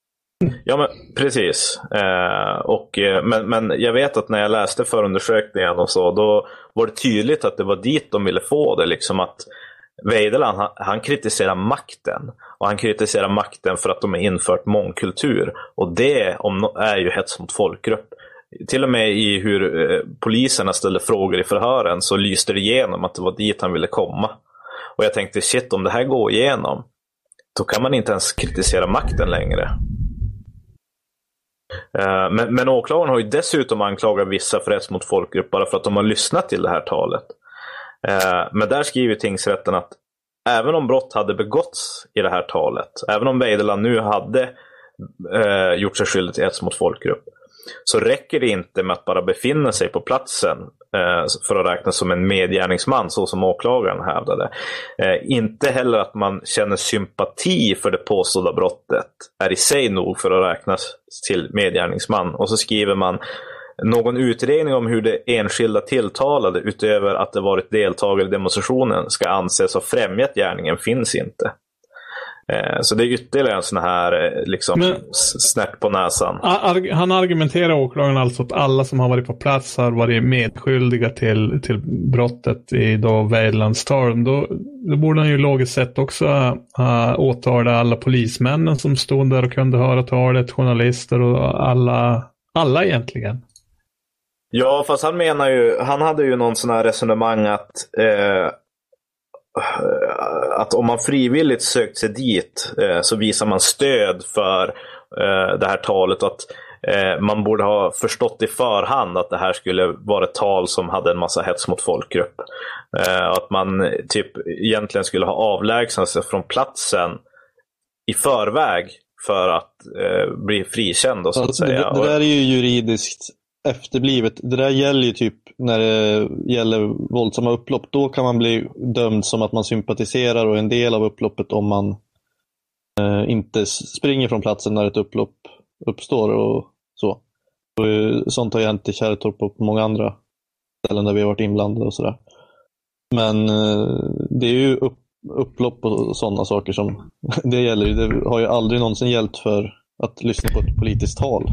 Ja, men precis. Eh, och, men, men jag vet att när jag läste förundersökningen och så, då var det tydligt att det var dit de ville få det. Liksom att Weideland, han, han kritiserar makten. Och han kritiserar makten för att de har infört mångkultur. Och det om, är ju hets mot folkgrupp. Till och med i hur eh, poliserna ställde frågor i förhören så lyste det igenom att det var dit han ville komma. Och jag tänkte, shit, om det här går igenom, då kan man inte ens kritisera makten längre. Uh, men, men åklagaren har ju dessutom anklagat vissa för hets mot folkgrupp bara för att de har lyssnat till det här talet. Uh, men där skriver tingsrätten att även om brott hade begåtts i det här talet, även om Weideland nu hade uh, gjort sig skyldig till hets mot folkgrupp, så räcker det inte med att bara befinna sig på platsen eh, för att räknas som en medgärningsman, så som åklagaren hävdade. Eh, inte heller att man känner sympati för det påstådda brottet är i sig nog för att räknas till medgärningsman. Och så skriver man: någon utredning om hur det enskilda tilltalade utöver att det varit deltagare i demonstrationen ska anses ha främjat gärningen finns inte. Så det är ytterligare en sån här liksom, Men, snärt på näsan. Han argumenterar, åklagaren, alltså att alla som har varit på plats har varit medskyldiga till, till brottet i då Weidelands tal. Då, då borde han ju logiskt sett också uh, åtala alla polismännen som stod där och kunde höra talet, journalister och alla, alla egentligen. Ja, fast han menar ju, han hade ju någon sån här resonemang att eh, att om man frivilligt sökt sig dit eh, så visar man stöd för eh, det här talet, och att eh, man borde ha förstått i förhand att det här skulle vara ett tal som hade en massa hets mot folkgrupp. Eh, att man typ egentligen skulle ha avlägsnat sig från platsen i förväg för att eh, bli frikänd och så att alltså, säga. Det, det där är ju juridiskt efterblivet. Det där gäller ju typ när det gäller våldsamma upplopp. Då kan man bli dömd som att man sympatiserar och en del av upploppet om man eh, inte springer från platsen när ett upplopp uppstår och så. Och, eh, sånt har ju hänt i Kärrtorp och på många andra ställen där vi har varit inblandade och sådär. Men eh, det är ju upp, upplopp och sådana saker som det gäller. Det har ju aldrig någonsin gällt för att lyssna på ett politiskt tal.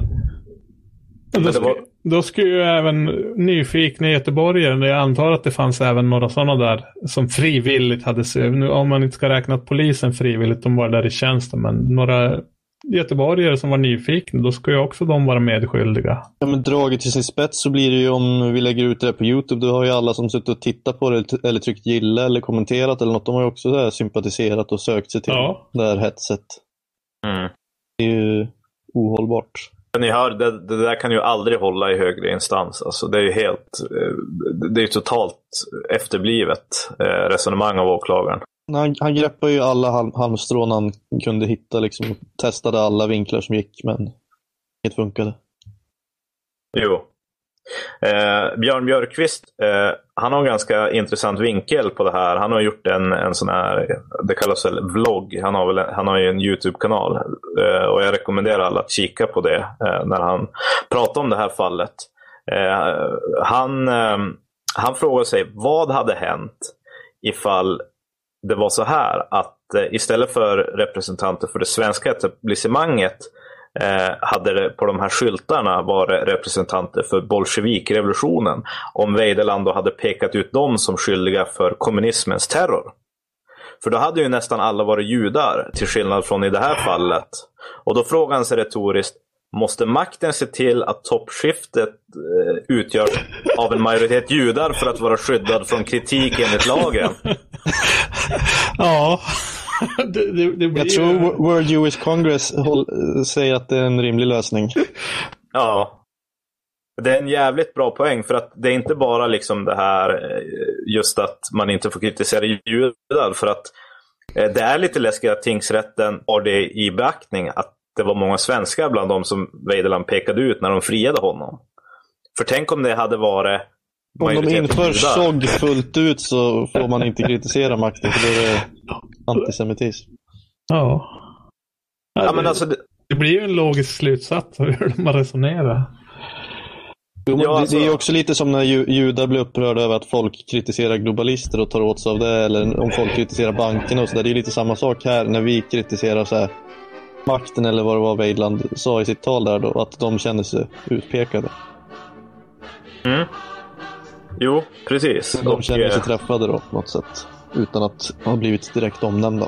Då skulle, då skulle ju även nyfikna göteborgare, jag antar att det fanns även några sådana där som frivilligt hade sig, nu om man inte ska räkna att polisen frivilligt, de var där i tjänsten, men några göteborgare som var nyfikna, då ska ju också de vara medskyldiga. Ja, men draget till sin spets så blir det ju om vi lägger ut det på YouTube, då har ju alla som suttit och tittat på det eller tryckt gilla eller kommenterat eller något, de har ju också där sympatiserat och sökt sig till ja. det här hetset. Mm. Det är ju ohållbart. Ni hör, det, det där kan ju aldrig hålla i högre instans. Alltså, det är ju helt, det är ju totalt efterblivet resonemang av åklagaren. Han, han greppade ju alla halm, halmstrån han kunde hitta, liksom, testade alla vinklar som gick, men inget funkade. Jo. Eh, Björn Björkqvist, eh, han har en ganska intressant vinkel på det här. Han har gjort en, en sån här, det kallas väl vlogg. Han har, väl, han har ju en YouTube-kanal eh, och jag rekommenderar alla att kika på det eh, när han pratar om det här fallet. Eh, han, eh, han frågar sig, vad hade hänt ifall det var så här att eh, istället för representanter för det svenska etablissemanget Eh, hade det på de här skyltarna varit representanter för bolsjevikrevolutionen, om Weideland då hade pekat ut dem som skyldiga för kommunismens terror. För då hade ju nästan alla varit judar, till skillnad från i det här fallet. Och då frågar han sig retoriskt, måste makten se till att toppskiftet eh, utgörs av en majoritet judar för att vara skyddad från kritik enligt lagen? Ja. Det, det, det blir... Jag tror World Jewish Congress håll, säger att det är en rimlig lösning. Ja. Det är en jävligt bra poäng, för att det är inte bara liksom det här just att man inte får kritisera judar, för att det är lite läskigt att tingsrätten har det i beaktning att det var många svenskar bland dem som Weideland pekade ut när de friade honom. För tänk om det hade varit om de inför S O G fullt ut så får man inte kritisera makten, för då är det antisemitism. Ja. Ja, ja det, men alltså det... det blir ju en logisk slutsats av hur man resonerar. Jo, men ja, alltså... det, det är också lite som när judar blir upprörda över att folk kritiserar globalister och tar åt sig av det, eller om folk kritiserar bankerna och så där. Det är lite samma sak här när vi kritiserar så här makten, eller vad det var Weidland sa i sitt tal där då, att de kände sig utpekade. Mm. Jo, precis. De känner sig träffade då på något sätt, utan att ha blivit direkt omnämnda.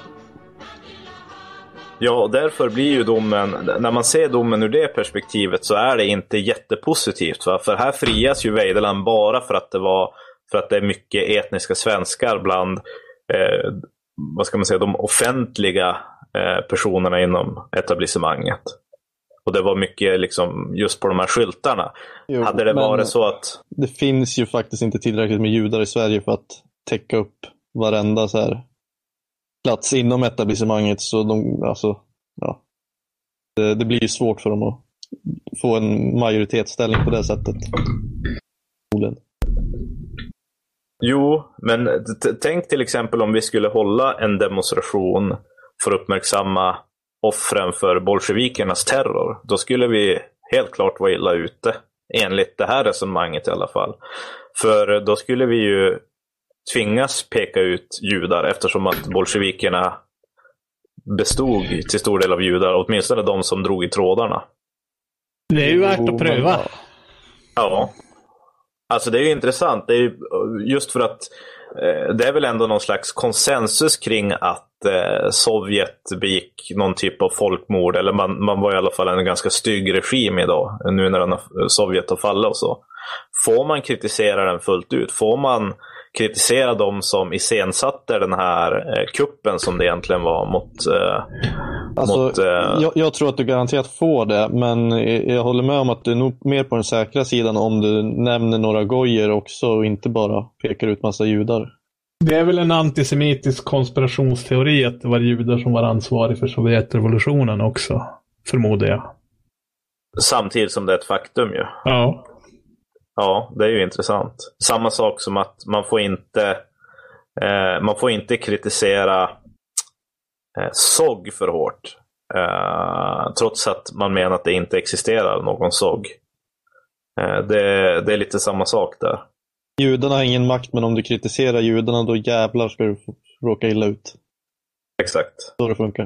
Ja, och därför blir ju domen, när man ser domen ur det perspektivet, så är det inte jättepositivt. Va? För här frias ju Weideland bara för att det var för att det är mycket etniska svenskar bland eh, vad ska man säga, de offentliga eh, personerna inom etablissemanget. Och det var mycket liksom just på de här skyltarna. Jo, hade det varit så att... Det finns ju faktiskt inte tillräckligt med judar i Sverige för att täcka upp varenda så här plats inom etablissemanget, så de, alltså, ja. Det, det blir ju svårt för dem att få en majoritetsställning på det sättet. Jo, men t- tänk till exempel om vi skulle hålla en demonstration för att uppmärksamma offren för bolsjevikernas terror. Då skulle vi helt klart vara illa ute, enligt det här resonemanget i alla fall. För då skulle vi ju tvingas peka ut judar, eftersom att bolsjevikerna bestod till stor del av judar, åtminstone de som drog i trådarna. Det är ju värt att pröva. Ja. Alltså det är ju intressant. Det är ju just för att eh, det är väl ändå någon slags konsensus kring att eh, Sovjet begick någon typ av folkmord, eller man, man var i alla fall en ganska stygg regim idag, nu när den har, Sovjet har fallit och så. Får man kritisera den fullt ut? Får man kritisera dem som iscensatte den här eh, kuppen som det egentligen var mot... Eh, alltså, mot eh... jag, jag tror att du garanterat får det, men jag, jag håller med om att du är nog mer på den säkra sidan om du nämner några gojer också och inte bara pekar ut massa judar. Det är väl en antisemitisk konspirationsteori att det var judar som var ansvariga för Sovjetrevolutionen också, förmodar jag. Samtidigt som det är ett faktum ju. Ja. Ja, det är ju intressant. Samma sak som att man får inte eh, man får inte kritisera eh, S O G för hårt. Eh, trots att man menar att det inte existerar någon S O G. Eh, det, det är lite samma sak där. Judarna har ingen makt, men om du kritiserar judarna, då jävlar ska du råka illa ut. Exakt. Så det funkar.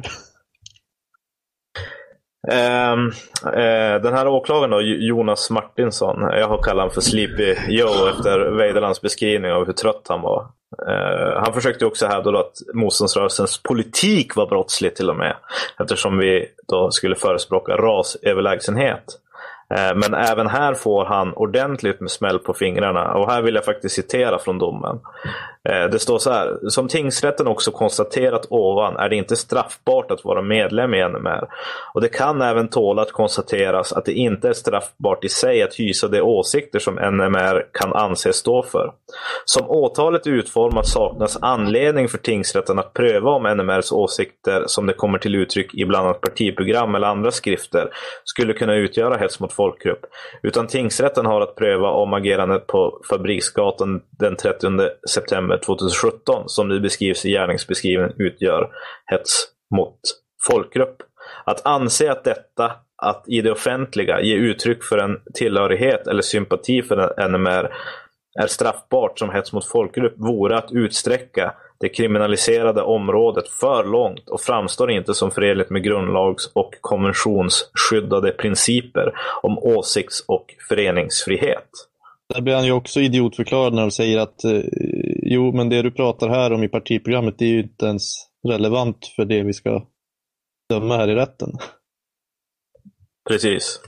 Uh, uh, den här åklagaren då, Jonas Martinsson, jag har kallat honom för Sleepy Joe efter Weidelands beskrivning av hur trött han var. Uh, han försökte också hävda då att motståndsrörelsens politik var brottslig till och med, eftersom vi då skulle förespråka rasöverlägsenhet. Uh, men även här får han ordentligt med smäll på fingrarna, och här vill jag faktiskt citera från domen. Det står så här: som tingsrätten också konstaterat ovan är det inte straffbart att vara medlem i N M R, och det kan även tåla att konstateras att det inte är straffbart i sig att hysa de åsikter som N M R kan anses stå för. Som åtalet utformat saknas anledning för tingsrätten att pröva om N M R:s åsikter, som det kommer till uttryck i bland annat partiprogram eller andra skrifter, skulle kunna utgöra hets mot folkgrupp, utan tingsrätten har att pröva om agerandet på Fabriksgatan den trettionde september tjugohundrasjutton, som det beskrivs i gärningsbeskrivningen, utgör hets mot folkgrupp. Att anse att detta, att i det offentliga ge uttryck för en tillhörighet eller sympati för N M R, är straffbart som hets mot folkgrupp, vore att utsträcka det kriminaliserade området för långt och framstår inte som förenligt med grundlags- och konventionsskyddade principer om åsikts- och föreningsfrihet. Där blir han ju också idiotförklarad när de säger att eh, jo, men det du pratar här om i partiprogrammet, det är ju inte ens relevant för det vi ska döma här i rätten. Precis.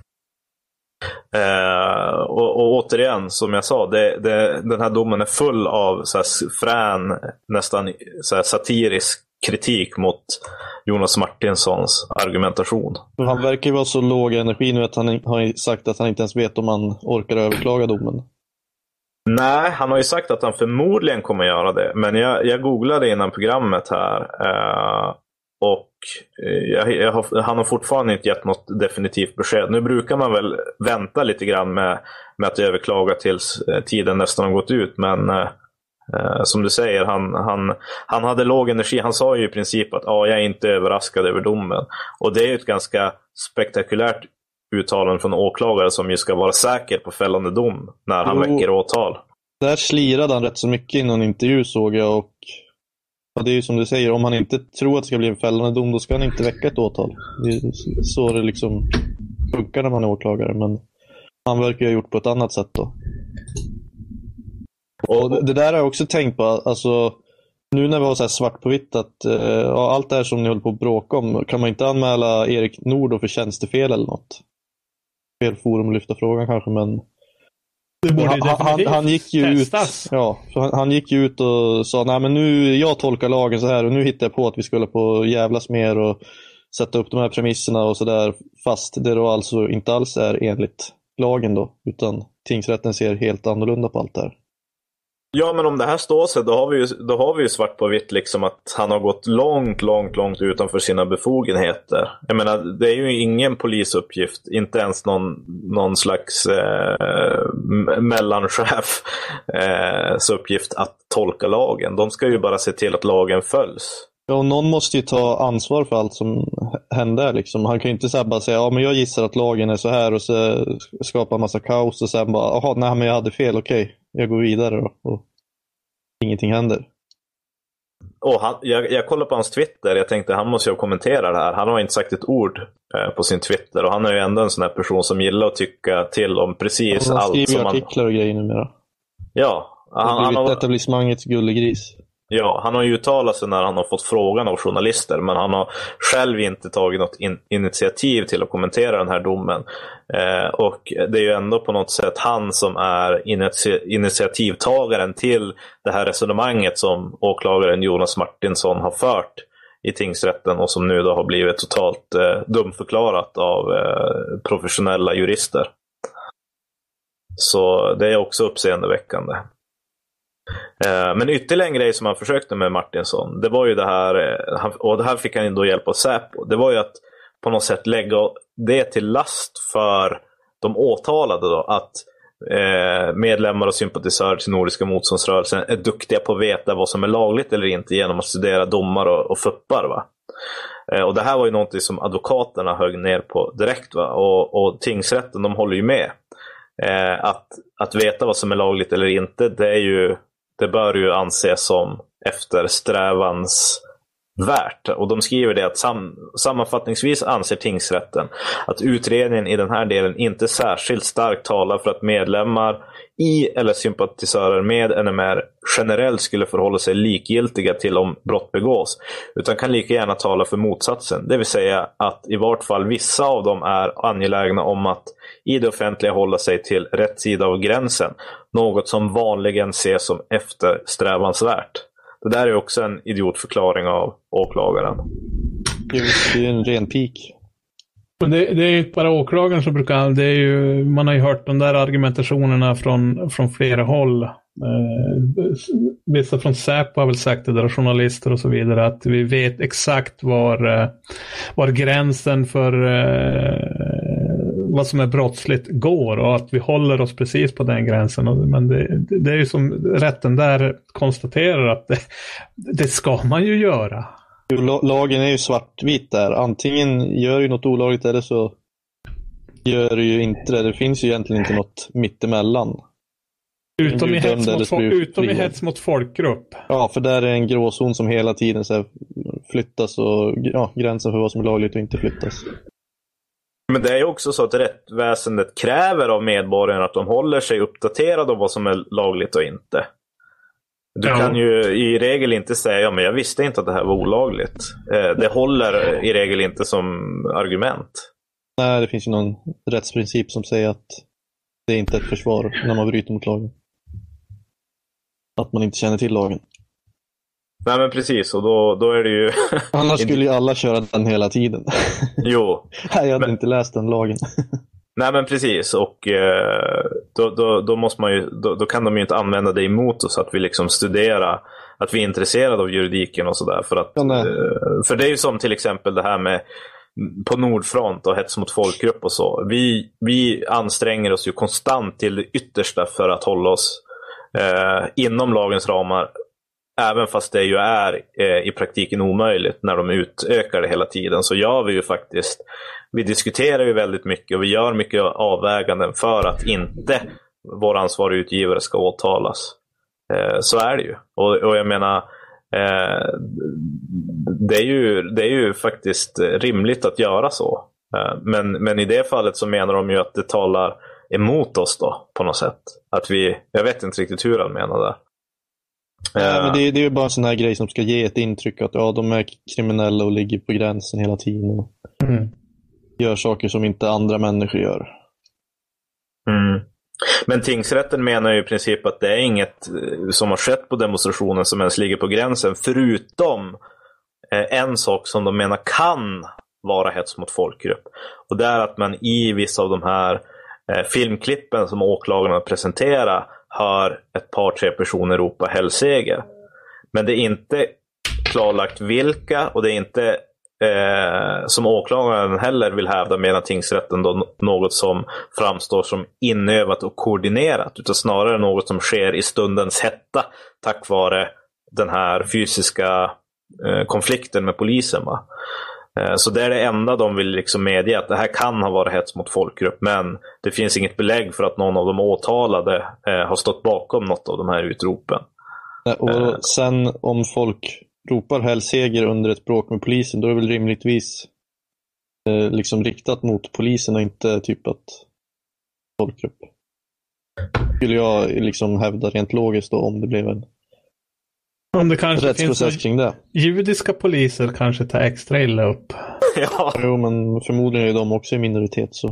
Eh, och, och återigen, som jag sa, det, det, den här domen är full av så här frän, nästan så här satirisk kritik mot Jonas Martinssons argumentation. Han verkar ju vara så låg energi nu att han har sagt att han inte ens vet om han orkar överklaga domen. Nej, han har ju sagt att han förmodligen kommer göra det. Men jag, jag googlade innan programmet här eh, och jag, jag har, han har fortfarande inte gett något definitivt besked. Nu brukar man väl vänta lite grann med, med att överklaga tills tiden nästan har gått ut, men eh, Uh, som du säger, han, han, han hade låg energi. Han sa ju i princip att ah, jag är inte överraskad över domen. Och det är ju ett ganska spektakulärt uttalande från åklagare som ju ska vara säker på fällande dom när han jo, väcker åtal. Där slirade han rätt så mycket i någon intervju, såg jag, och Ja, det är ju som du säger, om han inte tror att det ska bli en fällande dom, då ska han inte väcka ett åtal. Det är så det liksom funkar när man är åklagare, men han verkar ha gjort på ett annat sätt då. Och det, det där har jag också tänkt på, alltså nu när vi har så här svart på vitt att uh, ja, allt det här som ni håller på att bråka om, kan man inte anmäla Erik Nord för tjänstefel eller något? Fel forum att lyfta frågan kanske, men det borde han, han, han gick ju testas. ut ja, för han, han gick ju ut och sa nej men nu jag tolkar lagen så här och nu hittar jag på att vi skulle på jävlas mer och sätta upp de här premisserna och sådär, fast det då alltså inte alls är enligt lagen då, utan tingsrätten ser helt annorlunda på allt det här. Ja, men om det här står sig, då har vi ju, då har vi ju svart på vitt liksom att han har gått långt, långt, långt utanför sina befogenheter. Jag menar, det är ju ingen polisuppgift, inte ens någon, någon slags eh, mellanchef eh, uppgift att tolka lagen. De ska ju bara se till att lagen följs. Ja, och någon måste ju ta ansvar för allt som händer liksom. Han kan ju inte så bara säga, ja men jag gissar att lagen är så här och så skapa en massa kaos och sen bara, jaha nej men jag hade fel, okej. Okay. Jag går vidare då, och ingenting händer. Och han, jag, jag kollade på hans Twitter. Jag tänkte han måste ju kommentera det här. Han har inte sagt ett ord eh, på sin Twitter. Och han är ju ändå en sån här person som gillar att tycka till om precis allt. Han skriver ju artiklar och grejer numera. Ja. Han, han har blivit etablissemangets gullegris. Ja, han har ju uttalat sig när han har fått frågan av journalister, men han har själv inte tagit något in- initiativ till att kommentera den här domen. Eh, och det är ju ändå på något sätt han som är inici- initiativtagaren till det här resonemanget som åklagaren Jonas Martinsson har fört i tingsrätten och som nu då har blivit totalt eh, dumförklarat av eh, professionella jurister. Så det är också uppseendeväckande. Men ytterligare en grej som han försökte med Martinsson, det var ju det här, och det här fick han då hjälp av Säpo, det var ju att på något sätt lägga det till last för de åtalade då, att medlemmar och sympatisörer till Nordiska motståndsrörelsen är duktiga på att veta vad som är lagligt eller inte genom att studera domar och, och fuppar, va. Och det här var ju någonting som advokaterna högg ner på direkt, va, och, och tingsrätten, de håller ju med. Att, att veta vad som är lagligt eller inte, det är ju det bör ju anses som eftersträvansvärt. Och de skriver det att sam, sammanfattningsvis anser tingsrätten att utredningen i den här delen inte särskilt starkt talar för att medlemmar i eller sympatisörer med N M R generellt skulle förhålla sig likgiltiga till om brott begås, utan kan lika gärna tala för motsatsen. Det vill säga att i vart fall vissa av dem är angelägna om att i det offentliga hålla sig till rätt sida av gränsen, något som vanligen ses som eftersträvansvärt. Det där är också en idiotförklaring av åklagaren. Det är en ren pik. Men det, det är ju inte bara åklagaren som brukar, det är ju, man har ju hört de där argumentationerna från, från flera håll. Eh, vissa från Säpo har väl sagt det där, journalister och så vidare, att vi vet exakt var, var gränsen för eh, vad som är brottsligt går och att vi håller oss precis på den gränsen. Men det, det är ju som rätten där konstaterar att det, det ska man ju göra. Lagen är ju svartvit där. Antingen gör ju något olagligt eller så gör det ju inte det. Det finns ju egentligen inte något mittemellan. Utom, i hets, mot, fo- utom i hets mot folkgrupp. Ja, för där är en gråzon som hela tiden så här flyttas och ja, gränsen för vad som är lagligt och inte flyttas. Men det är ju också så att rättsväsendet kräver av medborgarna att de håller sig uppdaterade om vad som är lagligt och inte. Du ja. kan ju i regel inte säga, ja men jag visste inte att det här var olagligt. Det håller i regel inte som argument. Nej, det finns ju någon rättsprincip som säger att det är inte ett försvar när man bryter mot lagen. Att man inte känner till lagen. Nej men precis, och då, då är det ju... Annars skulle ju alla köra den hela tiden. Jo. Nej, jag hade men... inte läst den lagen. Nej men precis, och eh, då, då, då, måste man ju, då, då kan de ju inte använda det emot oss att vi liksom studerar, att vi är intresserade av juridiken och sådär. För, att, ja, eh, för det är ju som till exempel det här med på Nordfront och hets mot folkgrupp och så. Vi, vi anstränger oss ju konstant till det yttersta för att hålla oss eh, inom lagens ramar. Även fast det ju är eh, i praktiken omöjligt när de utökar det hela tiden, så gör vi ju faktiskt, vi diskuterar ju väldigt mycket och vi gör mycket avväganden för att inte vår ansvariga utgivare ska åtalas. Eh, så är det ju. Och, och jag menar, Eh, det, är ju, det är ju faktiskt rimligt att göra så. Eh, men, men i det fallet så menar de ju att det talar emot oss då på något sätt. Att vi, jag vet inte riktigt hur han menar det. Ja, men det, det är ju bara en sån här grej som ska ge ett intryck att ja, de är kriminella och ligger på gränsen hela tiden. Mm. Gör saker som inte andra människor gör. Mm. Men tingsrätten menar ju i princip att det är inget som har skett på demonstrationen som ens ligger på gränsen, förutom eh, en sak som de menar kan vara hets mot folkgrupp. Och det är att man i vissa av de här eh, filmklippen som åklagarna presenterar hör ett par, tre personer ropa hellseger. Men det är inte klarlagt vilka, och det är inte eh, som åklagaren heller vill hävda, menar tingsrätten då, något som framstår som inövat och koordinerat, utan snarare något som sker i stundens hetta tack vare den här fysiska eh, konflikten med polisen, va? Så det är det enda de vill liksom medge, att det här kan ha varit hets mot folkgrupp, men det finns inget belägg för att någon av de åtalade eh, har stått bakom något av de här utropen. Och eh. sen om folk ropar hellseger under ett bråk med polisen, då är det väl rimligtvis eh, liksom riktat mot polisen och inte typ att folkgrupp. Skulle jag liksom hävda rent logiskt då, om det blev en om det kanske rättsprocess finns kring det. Judiska poliser kanske tar extra illa upp. Ja. Jo, men förmodligen är de också i minoritet så.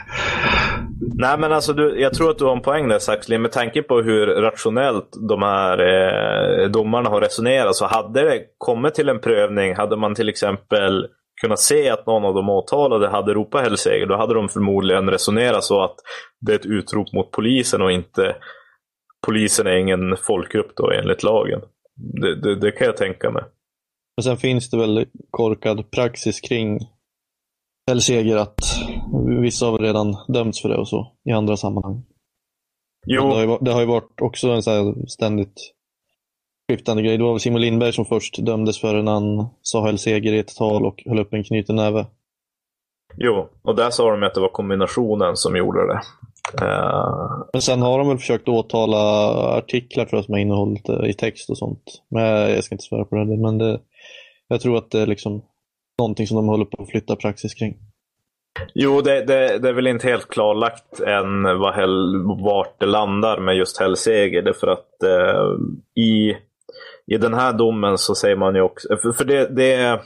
Nej, men alltså du, jag tror att du har en poäng där, Saxley. Med tanke på hur rationellt de här eh, domarna har resonerat, så hade det kommit till en prövning, hade man till exempel kunnat se att någon av de åtalade hade ropat hellseger, då hade de förmodligen resonerat så att det är ett utrop mot polisen och inte polisen är ingen folkgrupp då enligt lagen. Det, det, det kan jag tänka mig. Men sen finns det väl korkad praxis kring hellseger, att vissa har redan dömts för det och så i andra sammanhang. Jo. Det har, ju, det har ju varit också en så här ständigt skiftande grej. Det var väl Simon Lindberg som först dömdes för när han sa hellseger i ett tal och höll upp en knuten näve. Jo, och där sa de att det var kombinationen som gjorde det. Uh... Men sen har de väl försökt åtala artiklar för att man innehållit i text och sånt. Men jag ska inte svara på det, men det, jag tror att det är liksom någonting som de håller på att flytta praxis kring. Jo, det, det, det är väl inte helt klarlagt än vad hell, vart det landar med just hellseger. Det är för att eh, i, i den här domen så säger man ju också, för, för det, det är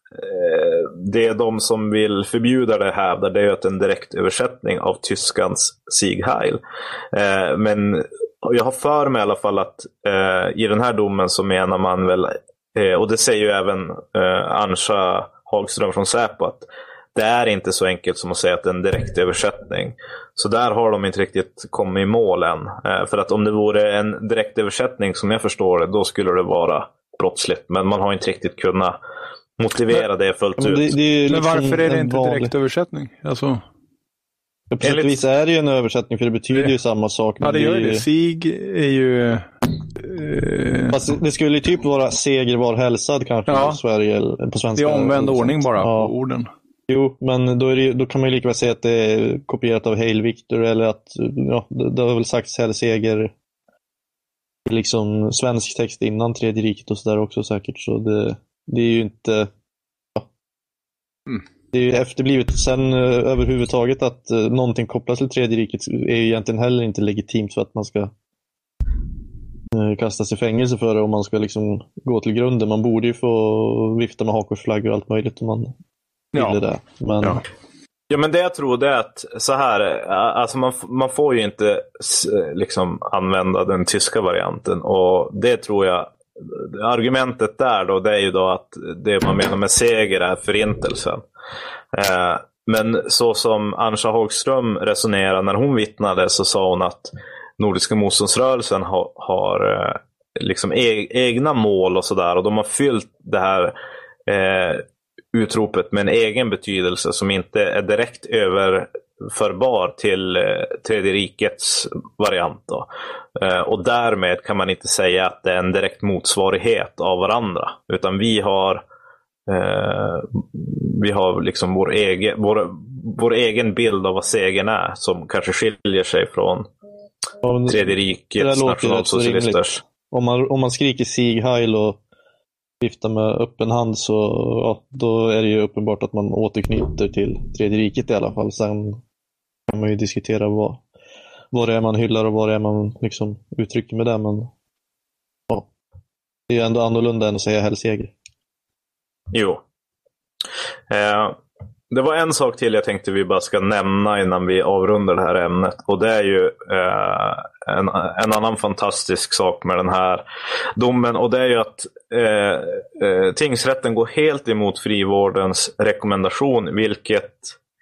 det är de som vill förbjuda det hävdar, det är ju att en direkt översättning av tyskans Sieg Heil. Eh, men jag har för mig i alla fall att eh, i den här domen så menar man väl, eh, och det säger ju även eh, Anja Hagström från Säpo, att det är inte så enkelt som att säga att det är en direkt översättning. Så där har de inte riktigt kommit i mål än. Eh, för att om det vore en direkt översättning som jag förstår det, då skulle det vara brottsligt. Men man har inte riktigt kunnat motivera det fullt men det, ut. det är liksom men varför är det inte vanlig... direkt översättning? Alltså... Ja, på sätt och vis är det ju en översättning, för det betyder det... ju samma sak. Ja, det gör det. Ju... Sig är ju... Uh... Fast det skulle ju typ vara seger var hälsad kanske ja. på, Sverige, på svenska. Det är omvänd ordning bara ja. på orden. Jo, men då, är det, då kan man ju lika väl säga att det är kopierat av Hail Victor, eller att ja, det, det har väl sagts hellseger i liksom svensk text innan Tredje riket och sådär också säkert. Så det, det är ju inte... Ja. Mm. Det är ju efterblivet. Sen uh, överhuvudtaget att uh, någonting kopplas till Tredje riket är ju egentligen heller inte legitimt för att man ska uh, kastas i fängelse för det, om man ska liksom gå till grunden. Man borde ju få vifta med hakorsflaggor och allt möjligt om man ja. ville det. Men... Ja. Ja, men det jag tror är att så här, alltså man, man får ju inte liksom använda den tyska varianten, och det tror jag argumentet där då, det är ju då att det man menar med seger är förintelsen. Eh, men så som Anja Hagström resonerar när hon vittnade, så sa hon att Nordiska motståndsrörelsen har, har eh, liksom e- egna mål och sådär, och de har fyllt det här eh, utropet med en egen betydelse som inte är direkt överförbar till eh, Tredje rikets variant då. Eh, och därmed kan man inte säga att det är en direkt motsvarighet av varandra, utan vi har eh, vi har liksom vår egen, vår, vår egen bild av vad segern är, som kanske skiljer sig från ja, Tredje rikets nationalsocialisters. Om man, om man skriker Sieg Heil och vifta med öppen hand så ja, då är det ju uppenbart att man återknyter till Tredje riket i alla fall. Sen kan man ju diskutera vad, vad det är man hyllar och vad det är man liksom uttrycker med det. Men ja, det är ju ändå annorlunda än att säga hälseger. Jo. Eh, det var en sak till jag tänkte vi bara ska nämna innan vi avrundar det här ämnet. Och det är ju eh, en, en annan fantastisk sak med den här domen. Och det är ju att eh, eh, tingsrätten går helt emot frivårdens rekommendation. Vilket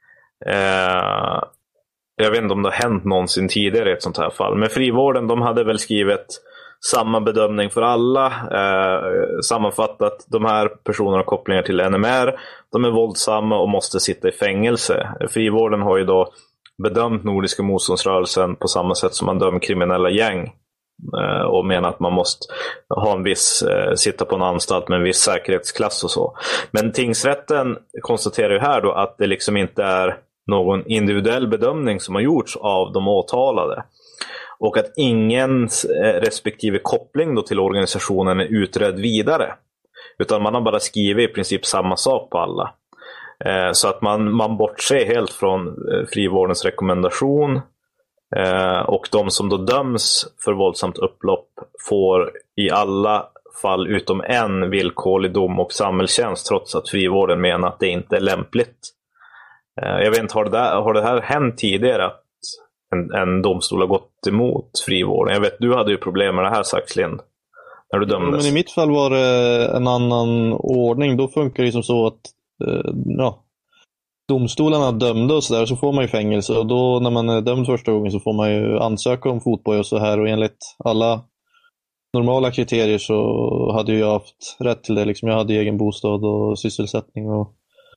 eh, jag vet inte om det har hänt någonsin tidigare i ett sånt här fall. Men frivården, de hade väl skrivit samma bedömning för alla, eh, sammanfattat de här personerna har kopplingar till N M R, de är våldsamma och måste sitta i fängelse. Frivården har ju då bedömt Nordiska motståndsrörelsen på samma sätt som man dömer kriminella gäng eh, och menar att man måste ha en viss, eh, sitta på en anstalt med en viss säkerhetsklass och så. Men tingsrätten konstaterar ju här då att det liksom inte är någon individuell bedömning som har gjorts av de åtalade. Och att ingen respektive koppling då till organisationen är utredd vidare. Utan man har bara skrivit i princip samma sak på alla. Eh, så att man, man bortser helt från eh, frivårdens rekommendation. Eh, och de som då döms för våldsamt upplopp får i alla fall utom en villkorlig dom och samhällstjänst. Trots att frivården menar att det inte är lämpligt. Eh, jag vet inte, har det, där, har det här hänt tidigare? En, en domstol har gått emot frivården. Jag vet, du hade ju problem med det här, Saxlind, när du dömdes. Ja, men i mitt fall var det en annan ordning. Då funkar det som så att eh, ja, domstolarna dömde och så där, så får man ju fängelse. Och då när man är dömd första gången så får man ju ansöka om fotboja och så här. Och enligt alla normala kriterier så hade jag haft rätt till det. Liksom jag hade egen bostad och sysselsättning och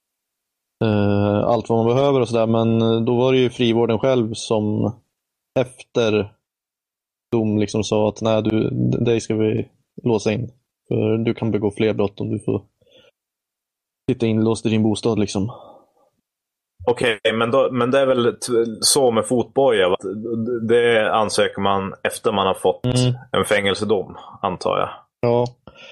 Uh, allt vad man behöver och sådär, men då var det ju frivården själv som efter dom liksom sa att nej, du, dig ska vi låsa in, för du kan begå fler brott om du får sitta inlåst i din bostad liksom. Okej, okay, men, men det är väl t- så med fotboja, det ansöker man efter man har fått mm. en fängelsedom, antar jag. Ja.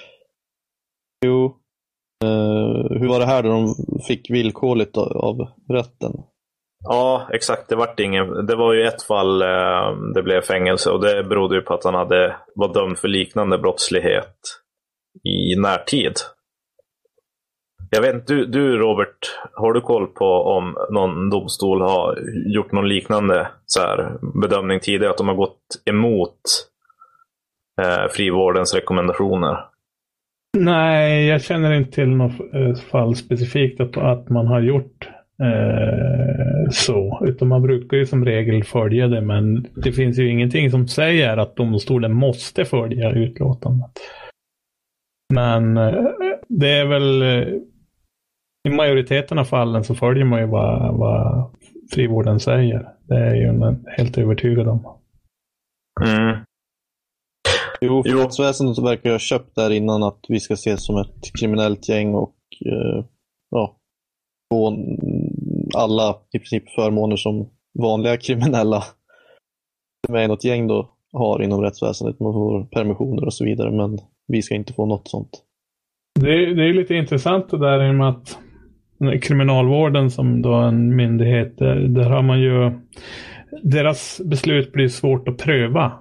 Jo. Uh, hur var det här då de fick villkorligt av, av rätten? Ja, exakt. Det var, ingen, det var ju ett fall eh, det blev fängelse, och det berodde ju på att han hade var dömd för liknande brottslighet i närtid. Jag vet inte, du, du Robert, har du koll på om någon domstol har gjort någon liknande så här, bedömning tidigare, att de har gått emot eh, frivårdens rekommendationer? Nej, jag känner inte till något fall specifikt att, att man har gjort eh, så. Utan man brukar ju som regel följa det, men det finns ju ingenting som säger att domstolen måste följa utlåtandet. Men eh, det är väl eh, i majoriteten av fallen så följer man ju vad, vad frivården säger. Det är ju helt övertygad om. Mm. Jo, för rättsväsendet verkar ha köpt där innan att vi ska ses som ett kriminellt gäng och eh, ja, få alla i princip förmåner som vanliga kriminella med något gäng då har inom rättsväsendet. Man får permissioner och så vidare, men vi ska inte få något sånt. Det är, det är lite intressant det där i och med att kriminalvården som då en myndighet, där, där har man ju deras beslut blir svårt att pröva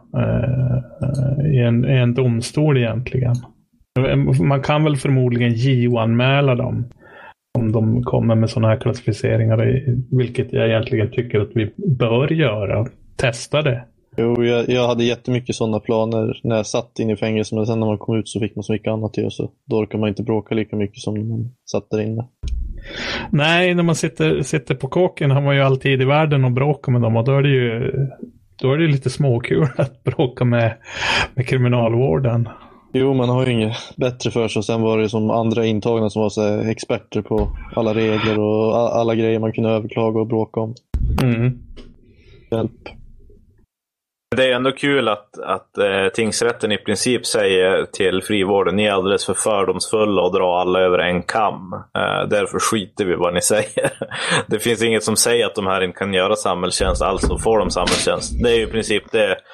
eh, i, en, i en domstol egentligen. Man kan väl förmodligen J O-anmäla dem om de kommer med sådana här klassificeringar, vilket jag egentligen tycker att vi bör göra. Testa det. Jo, jag, jag hade jättemycket sådana planer när jag satt in i fängelse, men sen när man kom ut så fick man så mycket annat till, så då orkar man inte bråka lika mycket som när man satt där inne. Nej, när man sitter, sitter på kåken har man ju alltid i världen att bråka med dem, och då är det ju då är det lite småkul att bråka med, med kriminalvården. Jo, man har ju inget bättre för sig. Sen var det som andra intagna som var så här experter på alla regler och alla grejer man kunde överklaga och bråka om. Mm. Hjälp. Det är ändå kul att, att eh, tingsrätten i princip säger till frivården: ni är alldeles för fördomsfulla och drar alla över en kam. Eh, därför skiter vi vad ni säger. Det finns inget som säger att de här inte kan göra samhällstjänst, alltså får de samhällstjänst. Det är ju i princip det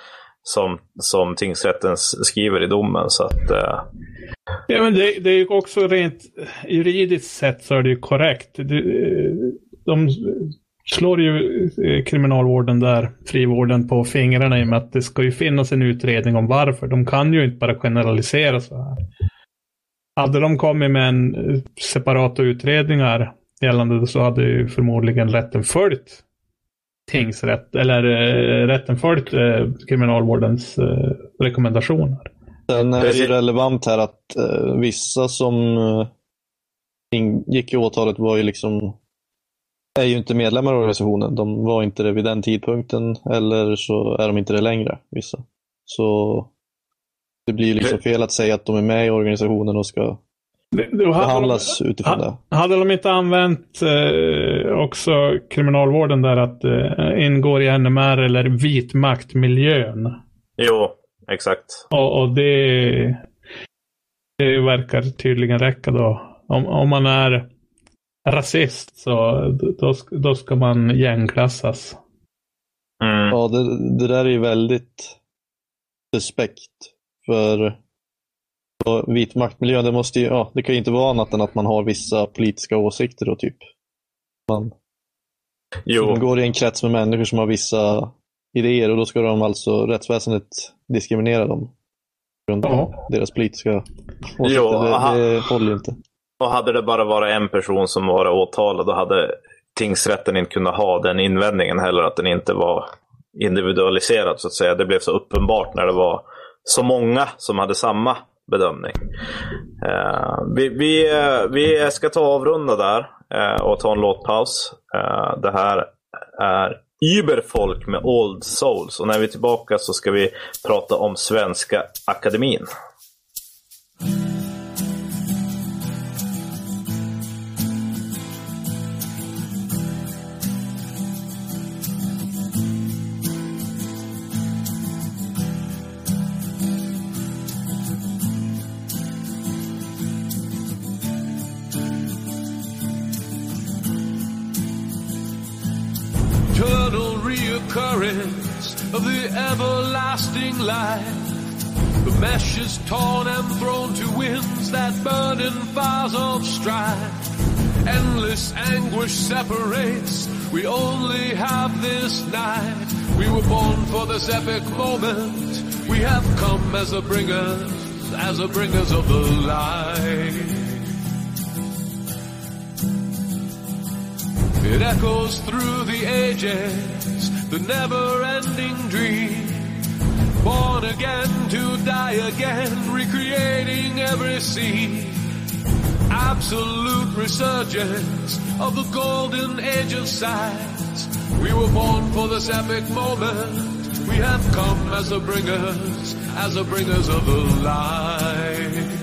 som, som tingsrätten skriver i domen. Så att, uh... Ja, men det, det är ju också rent juridiskt sett så är det ju korrekt. De, de slår ju kriminalvården där, frivården, på fingrarna i och med att det ska ju finnas en utredning om varför. De kan ju inte bara generalisera så här. Hade de kommit med en separata utredningar gällande, så hade ju förmodligen rätten följt tingsrätt, eller eh, rätten följt eh, kriminalvårdens eh, rekommendationer. Sen är det ju relevant här att eh, vissa som eh, ingick i åtalet var ju liksom, är ju inte medlemmar i organisationen. De var inte det vid den tidpunkten, eller så är de inte det längre, vissa. Så det blir ju liksom fel att säga att de är med i organisationen och ska det, det behandlas de, utifrån ha, det. Hade de inte använt eh, också kriminalvården där att eh, ingår i N M R eller vitmaktmiljön? Jo, exakt. Och, och det, det verkar tydligen räcka då. Om, om man är rasist så då, då ska man gängklassas. Mm. Ja, det, det där är ju väldigt suspekt. För vitmaktmiljön, det måste ju, ja, det kan ju inte vara annat än att man har vissa politiska åsikter då, typ. Man, man går i en krets med människor som har vissa idéer, och då ska de alltså, rättsväsendet, diskriminera dem runt ja. deras politiska åsikter. Jo, det, det håller ju inte. Och hade det bara varit en person som var åtalad, då hade tingsrätten inte kunnat ha den invändningen heller, att den inte var individualiserad så att säga. Det blev så uppenbart när det var så många som hade samma bedömning. Uh, vi, vi, uh, vi ska ta avrunda där uh, och ta en låtpaus. Uh, det här är Überfolk med Old Souls, och när vi är tillbaka så ska vi prata om Svenska Akademin. Of the everlasting light, the mesh is torn and thrown to winds that burn in fires of strife. Endless anguish separates, we only have this night. We were born for this epic moment, we have come as a bringers, as a bringers of the light. It echoes through the ages, the never-ending dream. Born again to die again, recreating every scene. Absolute resurgence of the golden age of science. We were born for this epic moment. We have come as the bringers, as the bringers of the light.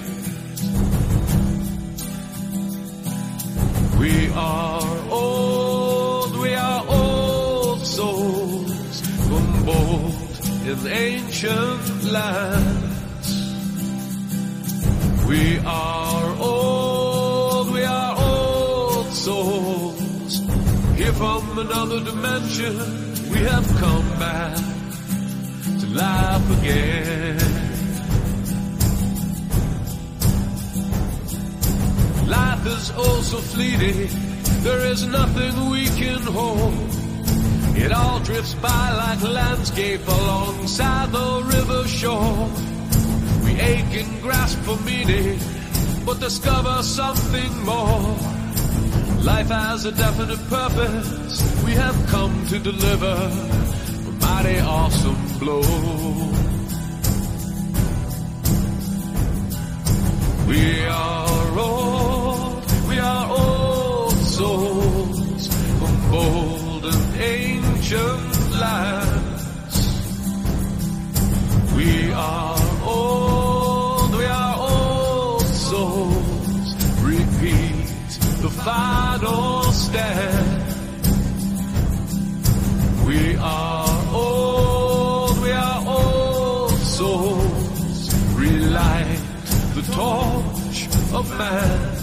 We are old, we are old souls from bold in ancient lands. We are old, we are old souls here from another dimension. We have come back to life again. Life is oh so fleeting, there is nothing we can hold. It all drifts by like landscape alongside the river shore. We ache and grasp for meaning, but discover something more. Life has a definite purpose, we have come to deliver a mighty awesome blow. We are old, we are old souls from bold and ancient lands. We are old, we are old souls, repeat the final stand. We are old, we are old souls, relight the torch of man.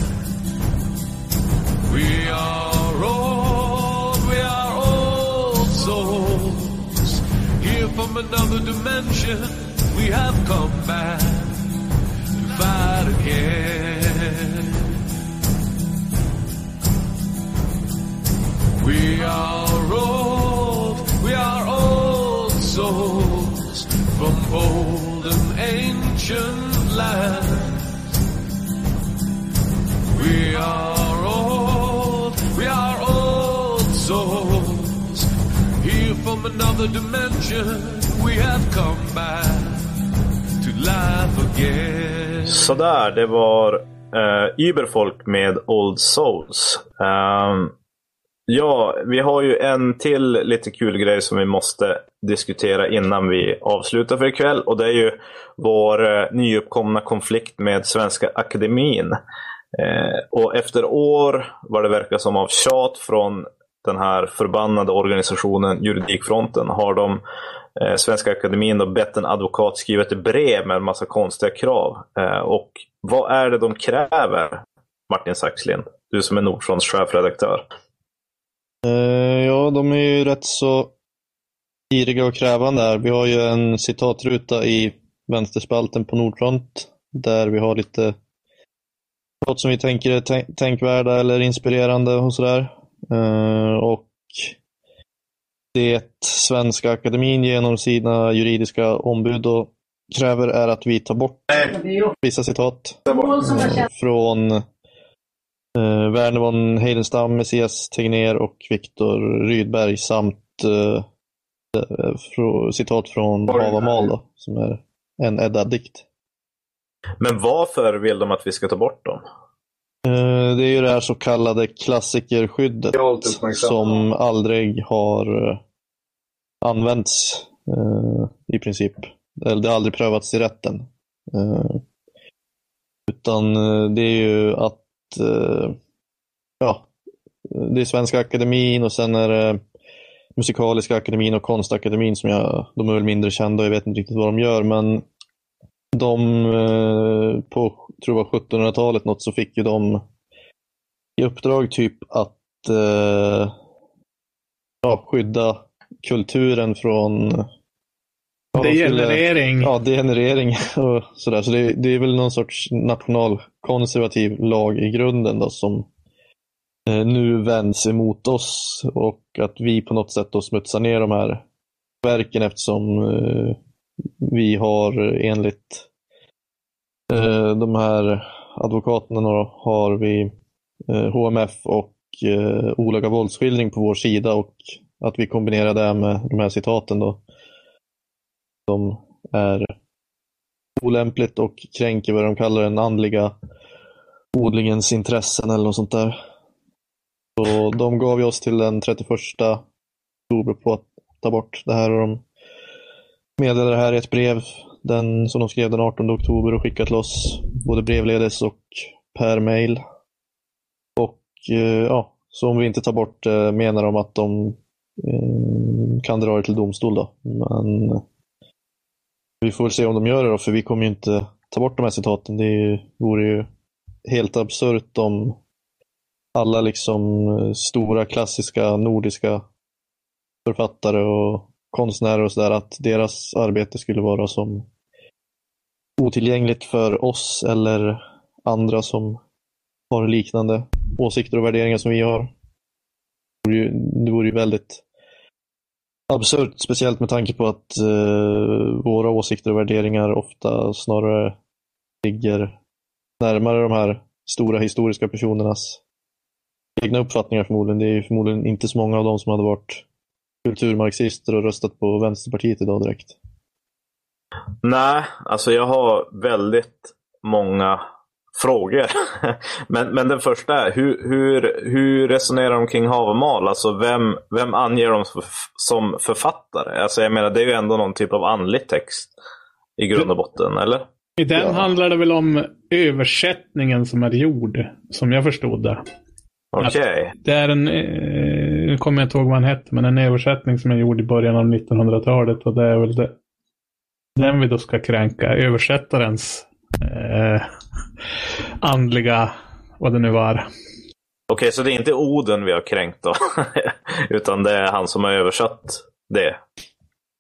We are old, we are old souls, here from another dimension, we have come back to fight again. We are old, we are old souls from old and ancient lands. We are old, we are old souls here from another dimension. We have come back to life again. Sådär, det var uh, Überfolk med Old Souls. Um, ja, vi har ju en till lite kul grej som vi måste diskutera innan vi avslutar för ikväll. Och det är ju vår uh, nyuppkomna konflikt med Svenska Akademin. Uh, och efter år, vad det verkar som, av tjat från den här förbannade organisationen Juridikfronten, har de eh, Svenska Akademin och bett en advokat skriva ett brev med en massa konstiga krav. Eh, och vad är det de kräver, Martin Saxlind? Du som är Nordfronts chefredaktör. Eh, ja, de är ju rätt så giriga och krävande här. Vi har ju en citatruta i vänsterspalten på Nordfront där vi har lite citat som vi tänker är tänk- tänkvärda eller inspirerande och sådär. Uh, och det Svenska Akademin genom sina juridiska ombud och kräver är att vi tar bort vissa citat uh, från uh, Werner von Heidenstam, Messias Tegnér och Viktor Rydberg samt uh, uh, fr- citat från Havamal då, som är en Edda-dikt. Men varför vill de att vi ska ta bort dem? Det är ju det här så kallade klassikerskyddet som aldrig har använts eh, i princip. Eller det har aldrig prövats i rätten. Eh, utan det är ju att eh, ja, det är Svenska Akademin och sen är det Musikaliska Akademin och Konstakademin som jag, de är väl mindre kända och jag vet inte riktigt vad de gör, men de eh, på tror jag sjuttonhundratalet något så fick ju de i uppdrag typ att eh, ja, skydda kulturen från ja, degenerering. Ja, degenerering och sådär. Så det, det är väl någon sorts nationalkonservativ lag i grunden då som eh, nu vänds emot oss och att vi på något sätt då smutsar ner de här verken eftersom eh, vi har enligt eh, de här advokaterna har vi eh, H M F och eh, olaga våldsskildring på vår sida och att vi kombinerar det med de här citaten då som är olämpligt och kränker vad de kallar den andliga odlingens intressen eller något sånt där. Så de gav vi oss till den trettioförsta oktober på att ta bort det här och de meddelade det här i ett brev den, som de skrev den artonde oktober och skickat till oss både brevledes och per mail. Och eh, ja, så om vi inte tar bort eh, menar de att de eh, kan dra det till domstol då. Men vi får väl se om de gör det då, för vi kommer ju inte ta bort de här citaten. Det är ju, vore ju helt absurt om alla liksom stora klassiska nordiska författare och konstnärer och sådär, att deras arbete skulle vara som otillgängligt för oss eller andra som har liknande åsikter och värderingar som vi har. Det vore ju, det vore ju väldigt absurt, speciellt med tanke på att eh, våra åsikter och värderingar ofta snarare ligger närmare de här stora historiska personernas egna uppfattningar förmodligen. Det är ju förmodligen inte så många av dem som hade varit kulturmarxister och röstat på Vänsterpartiet idag direkt. Nej, alltså jag har väldigt många frågor. men, men den första är, hur, hur, hur resonerar de kring Havamal? Alltså vem, vem anger dem som författare? Alltså jag menar, det är ju ändå någon typ av andlig text i grund och botten, eller? I den ja. handlar det väl om översättningen som är gjord, som jag förstod det. Okej. Okay. Det är en, nu kommer jag inte ihåg vad han hette, men en översättning som är gjord i början av nittonhundratalet, och det är väl det, den vi då ska kränka, översättarens eh, andliga, vad det nu var. Okej, okay, så det är inte Oden vi har kränkt då, utan det är han som har översatt det.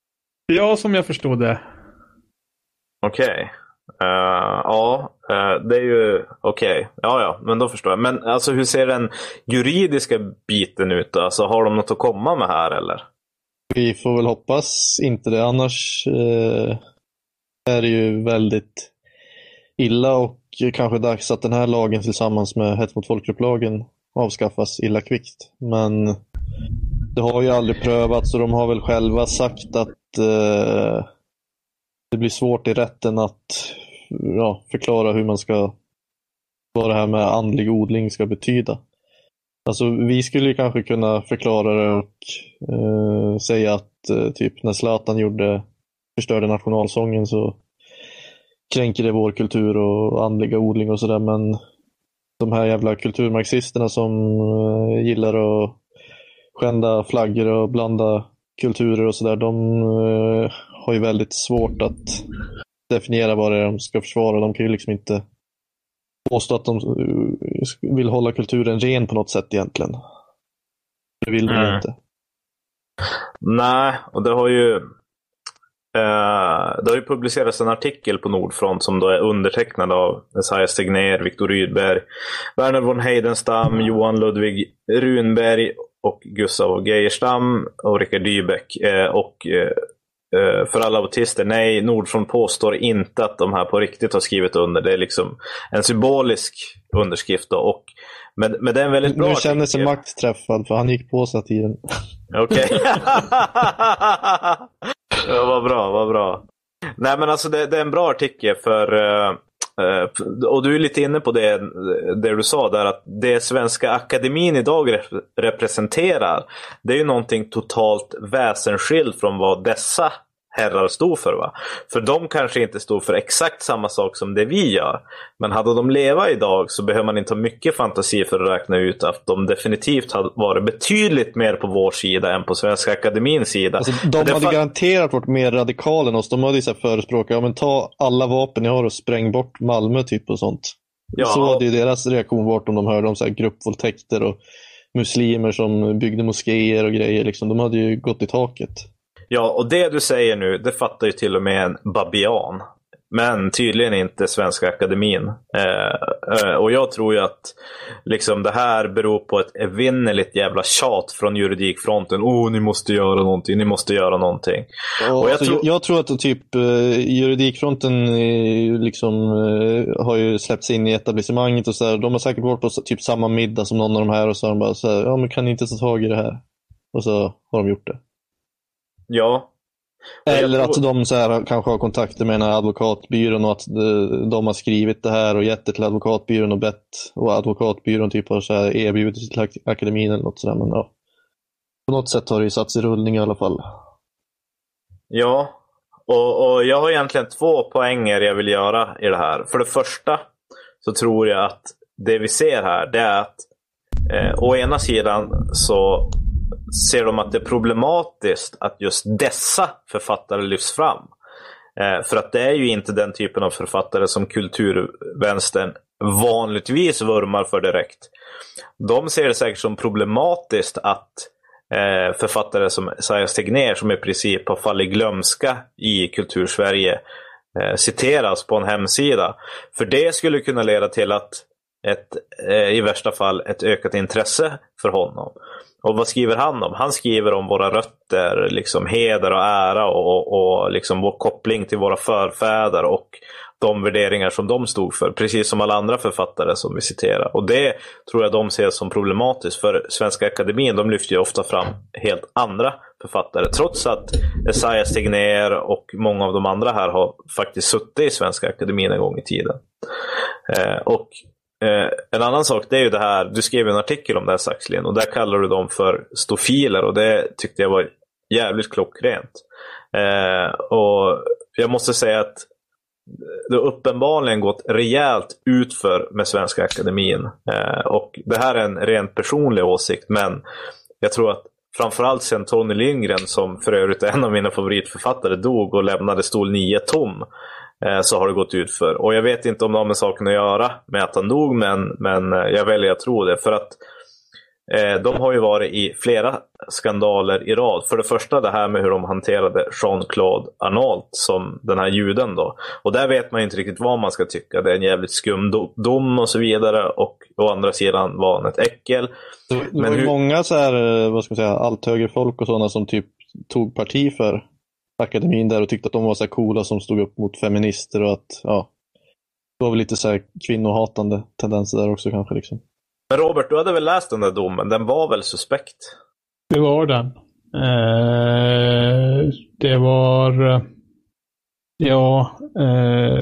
Ja, som jag förstod det. Okej. Okay. Uh, ja, uh, det är ju okej. Okay. Ja, ja, men då förstår jag. Men alltså, hur ser den juridiska biten ut då? Alltså, har de något att komma med här eller? Vi får väl hoppas inte det. Annars uh, är det ju väldigt illa och kanske dags att den här lagen tillsammans med hets mot folkgrupp-lagen avskaffas illa kvickt. Men det har ju aldrig prövats och de har väl själva sagt att uh, det blir svårt i rätten att ja, förklara hur man ska, vad det här med andlig odling ska betyda. Alltså vi skulle ju kanske kunna förklara det och eh, säga att eh, typ när Zlatan gjorde, förstörde nationalsången så kränker det vår kultur och andliga odling och sådär, men de här jävla kulturmarxisterna som eh, gillar att skända flaggor och blanda kulturer och sådär, de eh, har ju väldigt svårt att definiera vad det är de ska försvara. De kan ju liksom inte påstå att de vill hålla kulturen ren på något sätt egentligen. Det vill de mm. inte. Nej, och det har ju eh, det har ju publicerats en artikel på Nordfront som då är undertecknad av Esaias Tegnér, Viktor Rydberg, Werner von Heidenstam, Johan Ludvig Runberg och Gustav Geijerstam och Rickard Dybeck eh, och eh, för alla autister, nej, Nordfront påstår inte att de här på riktigt har skrivit under. Det är liksom en symbolisk underskrift då. Och med, med den väldigt bra. Nu känner sig Max träffad för han gick på satiren. Okej. Okay. Ja, vad bra, vad bra. Nej, men alltså det, det är en bra artikel för uh, och du är lite inne på det, det du sa där, att det Svenska Akademin idag rep- representerar, det är ju någonting totalt väsensskilt från vad dessa herrar stod för, va? För de kanske inte stod för exakt samma sak som det vi gör, men hade de leva idag så behöver man inte ha mycket fantasi för att räkna ut att de definitivt hade varit betydligt mer på vår sida än på Svenska Akademins sida. Alltså, de hade fa- garanterat varit mer radikala än oss. De hade ju så här förespråkat, ja men ta alla vapen ni har och spräng bort Malmö typ och sånt. Ja. Så hade ju deras reaktion varit om de hörde om så här gruppvåldtäkter och muslimer som byggde moskéer och grejer liksom. De hade ju gått i taket. Ja, och det du säger nu, det fattar ju till och med en babian. Men tydligen inte Svenska Akademin. Eh, eh, och jag tror ju att liksom det här beror på ett evinnerligt jävla tjat från juridikfronten. Åh, oh, ni måste göra någonting, ni måste göra någonting. Och och jag, alltså, tro... jag tror att typ eh, juridikfronten eh, liksom eh, har ju släppts in i etablissemanget och så där. De har säkert varit på typ samma middag som någon av de här och så har de bara så här, ja men kan ni inte ta tag i det här? Och så har de gjort det. Ja. Eller att de så här, kanske har kontakter med den här advokatbyrån och att de, de har skrivit det här och gett det till advokatbyrån och bett och advokatbyrån typ har så här erbjudit till akademin eller något sådär. Men ja, på något sätt har det ju satts i rullning i alla fall. Ja, och, och jag har egentligen två poänger jag vill göra i det här. För det första så tror jag att det vi ser här, det är att eh, å ena sidan så ser de att det är problematiskt att just dessa författare lyfts fram. Eh, för att det är ju inte den typen av författare som kulturvänstern vanligtvis vurmar för direkt. De ser det säkert som problematiskt att eh, författare som Esaias Tegnér, som i princip har fallit glömska i kultursverige, eh, citeras på en hemsida. För det skulle kunna leda till att ett, eh, i värsta fall ett ökat intresse för honom. Och vad skriver han om? Han skriver om våra rötter, liksom heder och ära och, och liksom vår koppling till våra förfäder och de värderingar som de stod för, precis som alla andra författare som vi citerar. Och det tror jag de ser som problematiskt, för Svenska Akademin, de lyfter ju ofta fram helt andra författare, trots att Esaias Tegnér och många av de andra här har faktiskt suttit i Svenska Akademin en gång i tiden. Eh, och Eh, en annan sak, det är ju det här, du skrev en artikel om det här, Saxlin, och där kallar du dem för stofiler, och det tyckte jag var jävligt klockrent. Eh, och jag måste säga att det har uppenbarligen gått rejält utför med Svenska Akademin. Eh, och det här är en rent personlig åsikt, men jag tror att framförallt sen Tony Lindgren, som för övrigt är en av mina favoritförfattare, dog och lämnade stol nio tom, så har det gått ut för. Och jag vet inte om det har med saken att göra med att han dog, men, men jag väljer att tro det. För att eh, de har ju varit i flera skandaler i rad. För det första det här med hur de hanterade Jean-Claude Arnault som den här juden då. Och där vet man ju inte riktigt vad man ska tycka. Det är en jävligt skum do- dom och så vidare. Och å andra sidan var han ett äckel. Det, det Men var ju hur... många så här, vad ska man säga, allt högre folk och sådana som typ tog parti för akademin där och tyckte att de var så här coola som stod upp mot feminister och att, ja, det var väl lite så här kvinnohatande tendenser där också kanske liksom. Men Robert, du hade väl läst den där domen? Den var väl suspekt? Det var den. Eh, det var... Ja... Eh,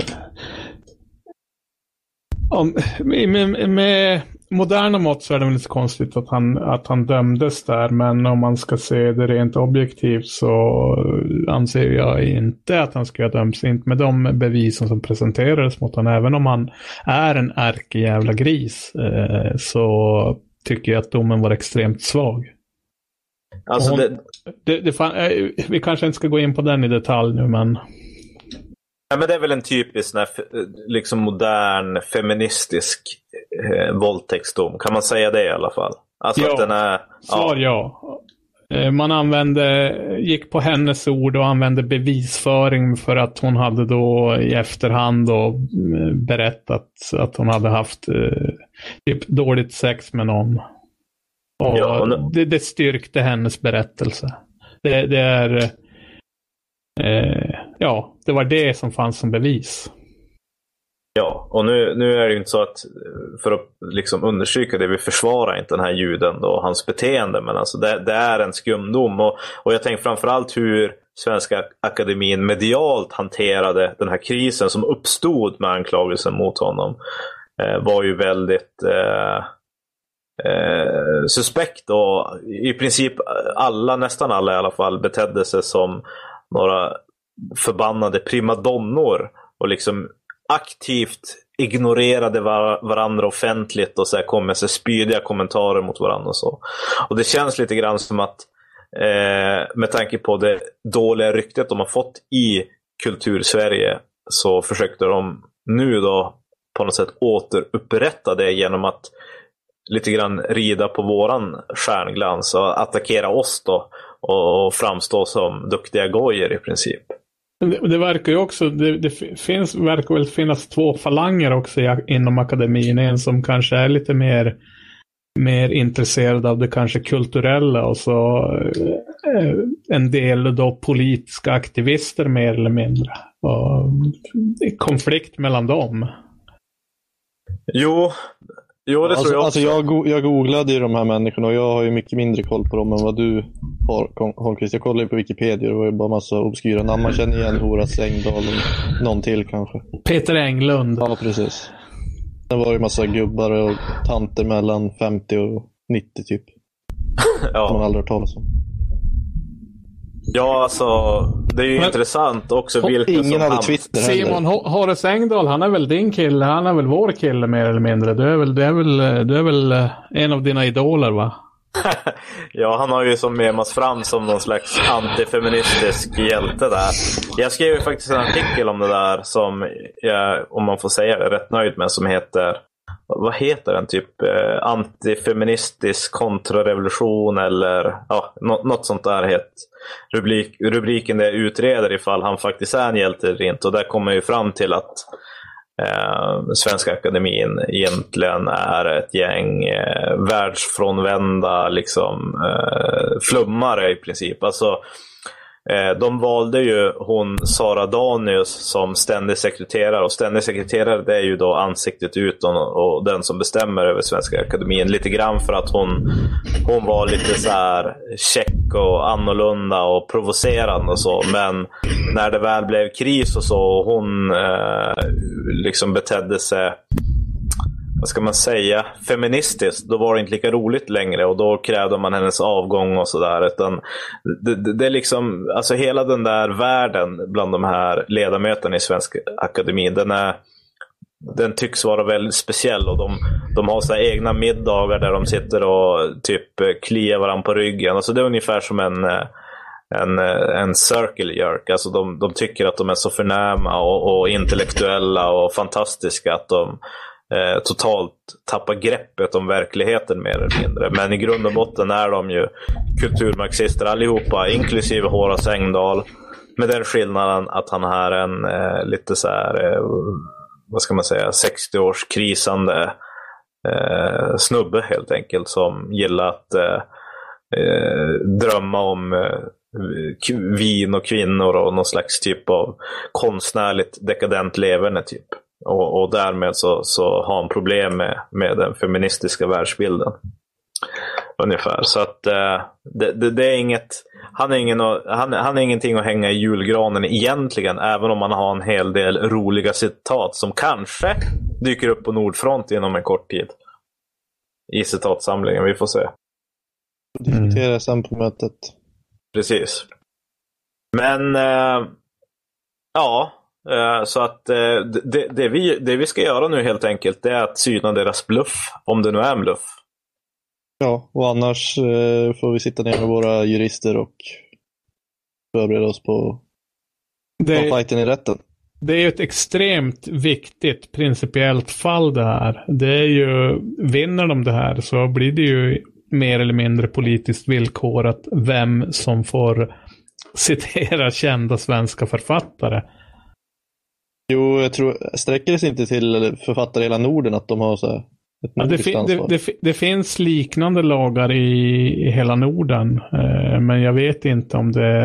om, med, med moderna mått så är det väl lite konstigt att han, att han dömdes där. Men om man ska se det rent objektivt så anser jag inte att han ska ha dömts. Inte med de bevisen som presenterades mot honom. Även om han är en ärkejävla gris eh, så tycker jag att domen var extremt svag. Alltså hon, det... Det, det fan, eh, vi kanske inte ska gå in på den i detalj nu, men... Ja, men det är väl en typisk sån här, liksom modern feministisk eh, våldtäktsdom. Kan man säga det i alla fall? Alltså ja, att den är, svar ja. ja. Man använde, gick på hennes ord och använde bevisföring för att hon hade då i efterhand då berättat att hon hade haft eh, typ dåligt sex med någon. Och ja, nu... det, det styrkte hennes berättelse. Det, det är... Eh, ja, det var det som fanns som bevis. Ja, och nu, nu är det ju inte så att för att liksom understryka det, vi försvarar inte den här juden och hans beteende, men alltså det, det är en skumdom och, och jag tänker framförallt hur Svenska Akademin medialt hanterade den här krisen som uppstod med anklagelsen mot honom eh, var ju väldigt eh, eh, suspekt och i princip alla, nästan alla i alla fall, betedde sig som några förbannade primadonnor och liksom aktivt ignorerade var- varandra offentligt och så här kom med sig spydiga kommentarer mot varandra och så. Och det känns lite grann som att eh, med tanke på det dåliga ryktet de har fått i kultursverige så försökte de nu då på något sätt återupprätta det genom att lite grann rida på våran stjärnglans och attackera oss då och framstå som duktiga gojer i princip. Det, det verkar ju också, det, det finns, verkar väl finnas två falanger också i, inom akademin. En som kanske är lite mer, mer intresserad av det kanske kulturella och så eh, en del då politiska aktivister mer eller mindre. Och konflikt mellan dem. Jo, jo det alltså, tror jag också. Alltså jag, go- jag googlade ju de här människorna och jag har ju mycket mindre koll på dem än vad du har, Holmqvist. Jag kollade ju på Wikipedia och det var ju bara massa obskyra namn. Man känner igen Horace Engdahl och någon till kanske. Peter Englund. Ja, precis. Sen var det ju massa gubbar och tanter mellan femtio och nittio typ. Ja. Som man aldrig har talat om. Ja, alltså det är ju Men, intressant också vilka ingen som hade han... Twitter Simon Horace Engdahl, han är väl din kille, han är väl vår kille mer eller mindre. Du är väl, du är väl, du är väl en av dina idoler, va? Ja, han har ju som memas fram som någon slags antifeministisk hjälte där. Jag skrev ju faktiskt en artikel om det där som jag, om man får säga, är rätt nöjd med, som heter, vad heter den, typ eh, antifeministisk kontrarevolution eller ja, något, något sånt där het rubrik, rubriken där utreder ifall han faktiskt är en hjälte eller inte, och där kommer ju fram till att eh, Svenska Akademin egentligen är ett gäng eh, världsfrånvända liksom eh, flummare i princip. Alltså de valde ju hon Sara Danius som ständig sekreterare, och ständig sekreterare, det är ju då ansiktet utåt och den som bestämmer över Svenska Akademin, lite grann för att hon hon var lite så här check och annorlunda och provocerande och så, men när det väl blev kris och så, hon eh, liksom betedde sig, vad ska man säga, feministiskt, då var det inte lika roligt längre och då krävde man hennes avgång och sådär. Utan det, det, det är liksom, alltså hela den där världen bland de här ledamöterna i Svenska Akademin, den är, den tycks vara väldigt speciell, och de, de har så här egna middagar där de sitter och typ kliar varandra på ryggen. Alltså det är ungefär som en en, en circle jerk. Alltså de, de tycker att de är så förnäma och, och intellektuella och fantastiska att de eh, totalt tappar greppet om verkligheten mer eller mindre. Men i grund och botten är de ju kulturmarxister allihopa, inklusive Horace Engdahl, med den skillnaden att han är en eh, lite så här, eh, vad ska man säga, sextio-års krisande eh, snubbe helt enkelt, som gillar att eh, eh, drömma om eh, vin och kvinnor och någon slags typ av konstnärligt dekadent leverne typ. Och, och därmed så, så har han problem med, med den feministiska världsbilden. Ungefär. Så att eh, det, det, det är inget, han är, ingen, han, han är ingenting att hänga i julgranen egentligen, även om man har en hel del roliga citat som kanske dyker upp på Nordfront inom en kort tid. I citatsamlingen, vi får se. Diskutera mm. sen på mötet. Precis. Men eh, ja, eh, så att eh, det, det, vi, det vi ska göra nu helt enkelt, det är att syna deras bluff, om det nu är en bluff. Ja, och annars eh, får vi sitta ner med våra jurister och förbereda oss på det, fighten i rätten. Det är ju ett extremt viktigt principiellt fall det här. Det är ju, vinner de det här så blir det ju mer eller mindre politiskt villkorat vem som får citera kända svenska författare. Jo, jag tror, sträcker det sig inte till författare i hela Norden att de har så här ett ja, det, fin- det, det, det finns liknande lagar i, i hela Norden, eh, men jag vet inte om det,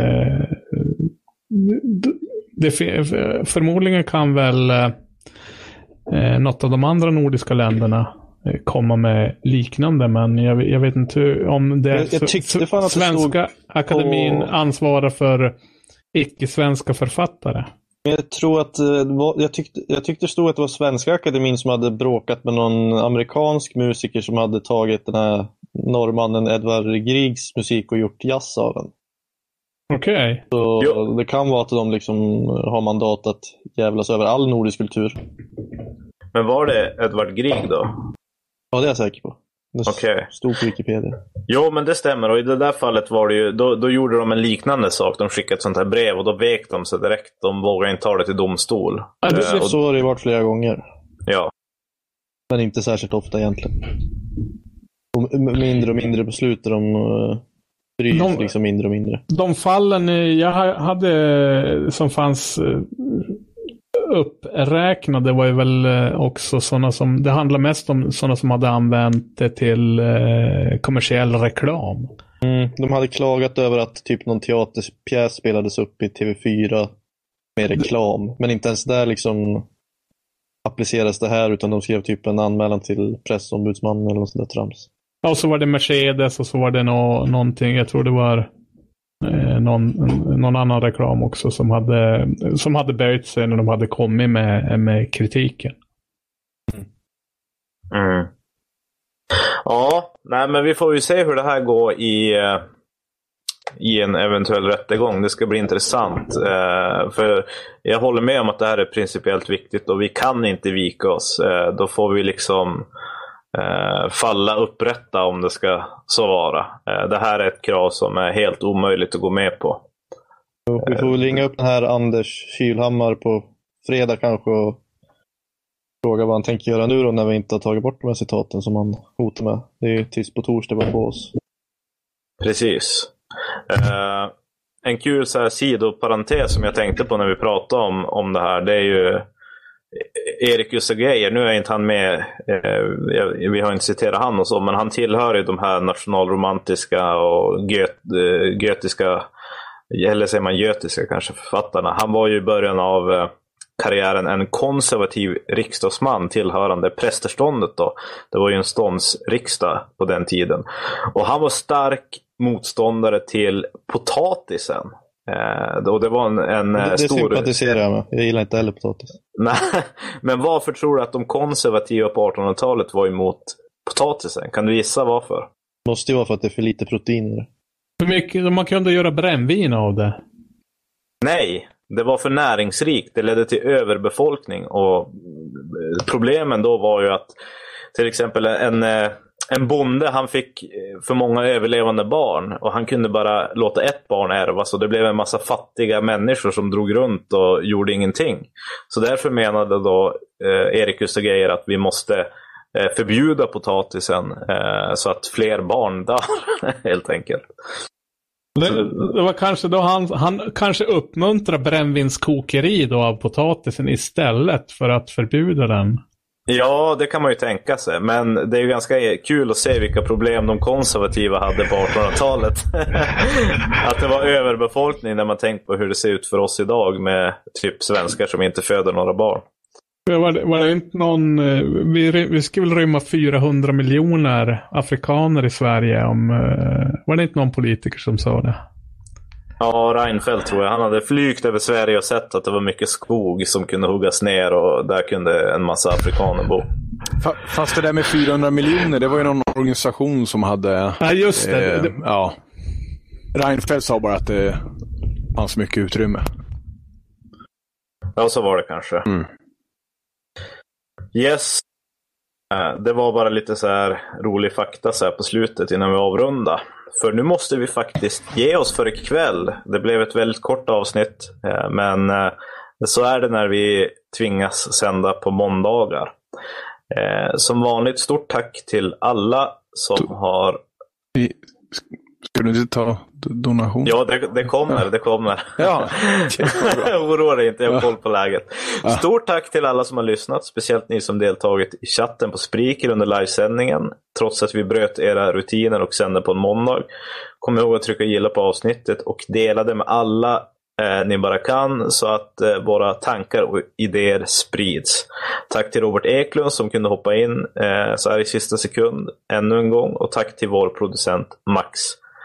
det, det förmodligen kan väl eh, något av de andra nordiska länderna komma med liknande, men jag, jag vet inte om det jag, jag tyckte fan att Svenska akademin på... ansvarar för icke-svenska författare. Jag tror att jag tyckte, jag tyckte det stod att det var Svenska akademin som hade bråkat med någon amerikansk musiker som hade tagit den här norrmannen Edvard Griegs musik och gjort jazz av den. Okej. Okay. Så jo. Det kan vara att de liksom har mandat att jävlas över all nordisk kultur. Men var det Edvard Grieg då? Ja, det är jag säker på. Det okay. stod på Wikipedia. Jo, men det stämmer. Och i det där fallet var det ju, då, då gjorde de en liknande sak. De skickade ett sånt här brev och då vek de sig direkt. De vågade inte ta det till domstol. Ja, det, det, och... Så har det varit flera gånger. Ja. Men inte särskilt ofta egentligen. Och mindre och mindre beslut där de uh, bryr de, liksom mindre och mindre. De fallen jag hade som fanns uh, uppräknade var ju väl också sådana som, det handlar mest om sådana som hade använt det till eh, kommersiell reklam. Mm, de hade klagat över att typ någon teaterpjäs spelades upp i T V fyra med reklam. Men inte ens där liksom appliceras det här, utan de skrev typ en anmälan till pressombudsmannen eller något sånt där trams. Ja, och så var det Mercedes och så var det no- någonting, jag tror det var Eh, någon, någon annan reklam också som hade, som hade böjt sig när de hade kommit med, med kritiken. Mm. Ja, nej, men vi får ju se hur det här går i, i en eventuell rättegång. Det ska bli intressant. Eh, för jag håller med om att det här är principiellt viktigt och vi kan inte vika oss. Eh, då får vi liksom Uh, falla upprätta om det ska så vara. Uh, det här är ett krav som är helt omöjligt att gå med på. Så vi får väl ringa upp den här Anders Kylhammar på fredag kanske och fråga vad han tänker göra nu då när vi inte har tagit bort de här citaten som han hotar med. Det är ju tills på torsdag bara på oss. Precis. Uh, en kul så här sidoparentes som jag tänkte på när vi pratade om, om det här, det är ju Erik Jusageier. Nu är inte han med, eh, vi har inte citerat han och så, men han tillhör ju de här nationalromantiska och göt, eh, götiska, eller säger man götiska kanske, författarna. Han var ju i början av eh, karriären en konservativ riksdagsman tillhörande prästerståndet då. Det var ju en ståndsriksdag på den tiden. Och han var stark motståndare till potatisen. Eh, och det var en, en det, det stor... sympatiserar jag med. Jag gillar inte heller potatis. Nej, men varför tror du att de konservativa på artonhundratalet var emot potatisen? Kan du gissa varför? Det måste ju vara för att det är för lite protein i det. Hur mycket man kunde göra brännvin av det? Nej, det var för näringsrikt. Det ledde till överbefolkning. Och problemen då var ju att till exempel en, en bonde, han fick för många överlevande barn och han kunde bara låta ett barn ärva, så det blev en massa fattiga människor som drog runt och gjorde ingenting. Så därför menade då eh, Erik Gustaf Geijer att vi måste eh, förbjuda potatisen eh, så att fler barn dör helt enkelt. Det, det var kanske då han, han kanske uppmuntrar brännvinskokeri då av potatisen istället för att förbjuda den. Ja, det kan man ju tänka sig. Men det är ju ganska kul att se vilka problem de konservativa hade på artonhundratalet. Att det var överbefolkning när man tänker på hur det ser ut för oss idag med typ svenskar som inte föder några barn. Var det, var det inte någon, vi, vi skulle väl rymma fyrahundra miljoner afrikaner i Sverige om, var det inte någon politiker som sa det? Ja, Reinfeldt tror jag. Han hade flygt över Sverige och sett att det var mycket skog som kunde huggas ner och där kunde en massa afrikaner bo. Fast det där med fyrahundra miljoner, det var ju någon organisation som hade... Ja, just det. Eh, ja. Reinfeldt sa bara att det fanns mycket utrymme. Ja, så var det kanske. Mm. Yes. Det var bara lite så här rolig fakta så här på slutet innan vi avrundar. För nu måste vi faktiskt ge oss för ikväll. Det blev ett väldigt kort avsnitt. Men så är det när vi tvingas sända på måndagar. Som vanligt, stort tack till alla som du, har... Ska du inte ta donation? Ja, det, det kommer, det kommer. Ja. Oroa dig inte, jag har koll på läget. Ja. Stort tack till alla som har lyssnat, speciellt ni som deltagit i chatten på Spreaker under livesändningen. Trots att vi bröt era rutiner och sände på en måndag. Kom ihåg att trycka gilla på avsnittet och dela det med alla eh, ni bara kan, så att eh, våra tankar och idéer sprids. Tack till Robert Eklund som kunde hoppa in eh, så här i sista sekund ännu en gång, och tack till vår producent Max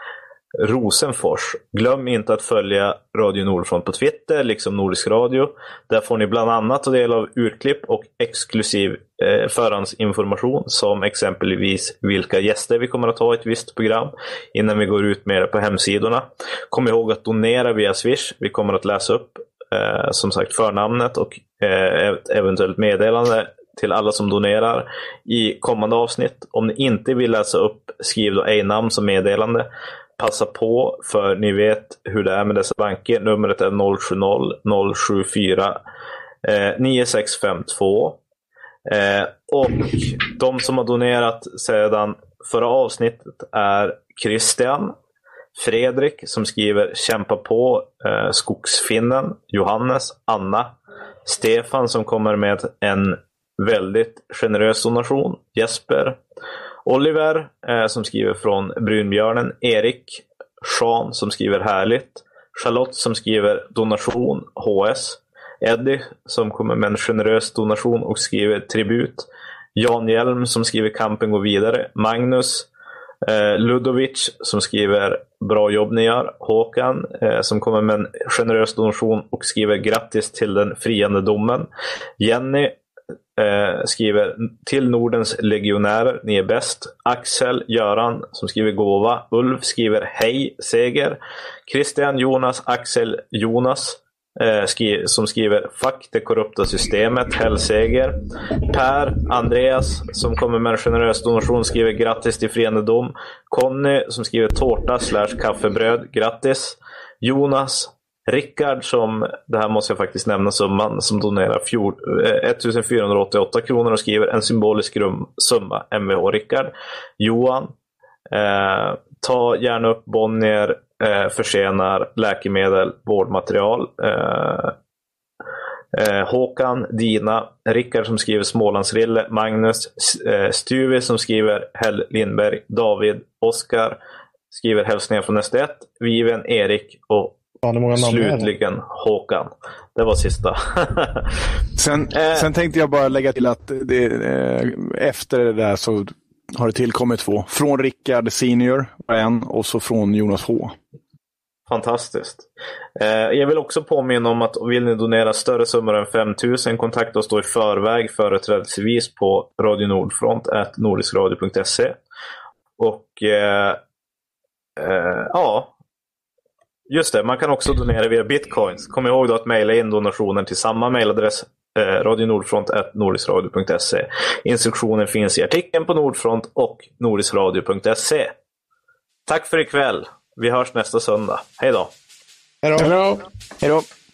Rosenfors. Glöm inte att följa Radio Nordfront på Twitter, liksom Nordisk Radio. Där får ni bland annat ta del av urklipp och exklusiv eh, förhandsinformation, som exempelvis vilka gäster vi kommer att ha i ett visst program innan vi går ut med det på hemsidorna. Kom ihåg att donera via Swish. Vi kommer att läsa upp eh, som sagt förnamnet och eh, ett eventuellt meddelande till alla som donerar i kommande avsnitt. Om ni inte vill läsa upp, skriv då ej namn som meddelande. Passa på, för ni vet hur det är med dessa banker. Numret är noll sju noll noll sju fyra nio sex fem två. Eh, och de som har donerat sedan förra avsnittet är Christian, Fredrik som skriver kämpa på, eh, Skogsfinnen, Johannes, Anna, Stefan som kommer med en väldigt generös donation, Jesper, Oliver eh, som skriver från Brunbjörnen, Erik, Sean som skriver härligt, Charlotte som skriver donation, H S, Eddie som kommer med en generös donation och skriver tribut, Jan Hjelm som skriver kampen går vidare, Magnus, eh, Ludovic som skriver bra jobb ni gör, Håkan eh, som kommer med en generös donation och skriver grattis till den friande domen, Jenny Eh, skriver till Nordens legionärer, ni är bäst. Axel, Göran som skriver gåva, Ulf skriver hej, seger. Christian, Jonas, Axel, Jonas eh, skri- som skriver fuck det korrupta systemet, hellseger. Per, Andreas som kommer med en generös donation skriver grattis till friande dom. Conny som skriver tårta slash kaffebröd, grattis. Jonas, Rickard som, det här måste jag faktiskt nämna summan, som donerar ettusenfyrahundraåttioåtta kronor och skriver en symbolisk rum, summa M V H Rickard. Johan, eh, ta gärna upp Bonnier, eh, försenar läkemedel, vårdmaterial. Eh, eh, Håkan, Dina, Rickard som skriver Smålandsrille, Magnus, eh, Stuve som skriver Hell Lindberg, David, Oskar skriver hälsningar från S D ett, Viven, Erik och ja, slutligen Håkan. Det var sista. sen, eh. sen tänkte jag bara lägga till att det, eh, efter det där så har det tillkommit två. Från Rickard Senior en och så från Jonas H. Fantastiskt. Eh, jag vill också påminna om att vill ni donera större summor än fem tusen, kontakta oss då i förväg, företrädesvis på Radio Nordfront at nordiskradio punkt se. Och eh, eh, ja, just det, man kan också donera via bitcoins. Kom ihåg då att mejla in donationen till samma mejladress eh, radionordfront at nordisradio punkt se. Instruktionen finns i artikeln på Nordfront och nordisradio punkt se. Tack för ikväll. Vi hörs nästa söndag. Hej då. Hej då. Hej då. Hej då.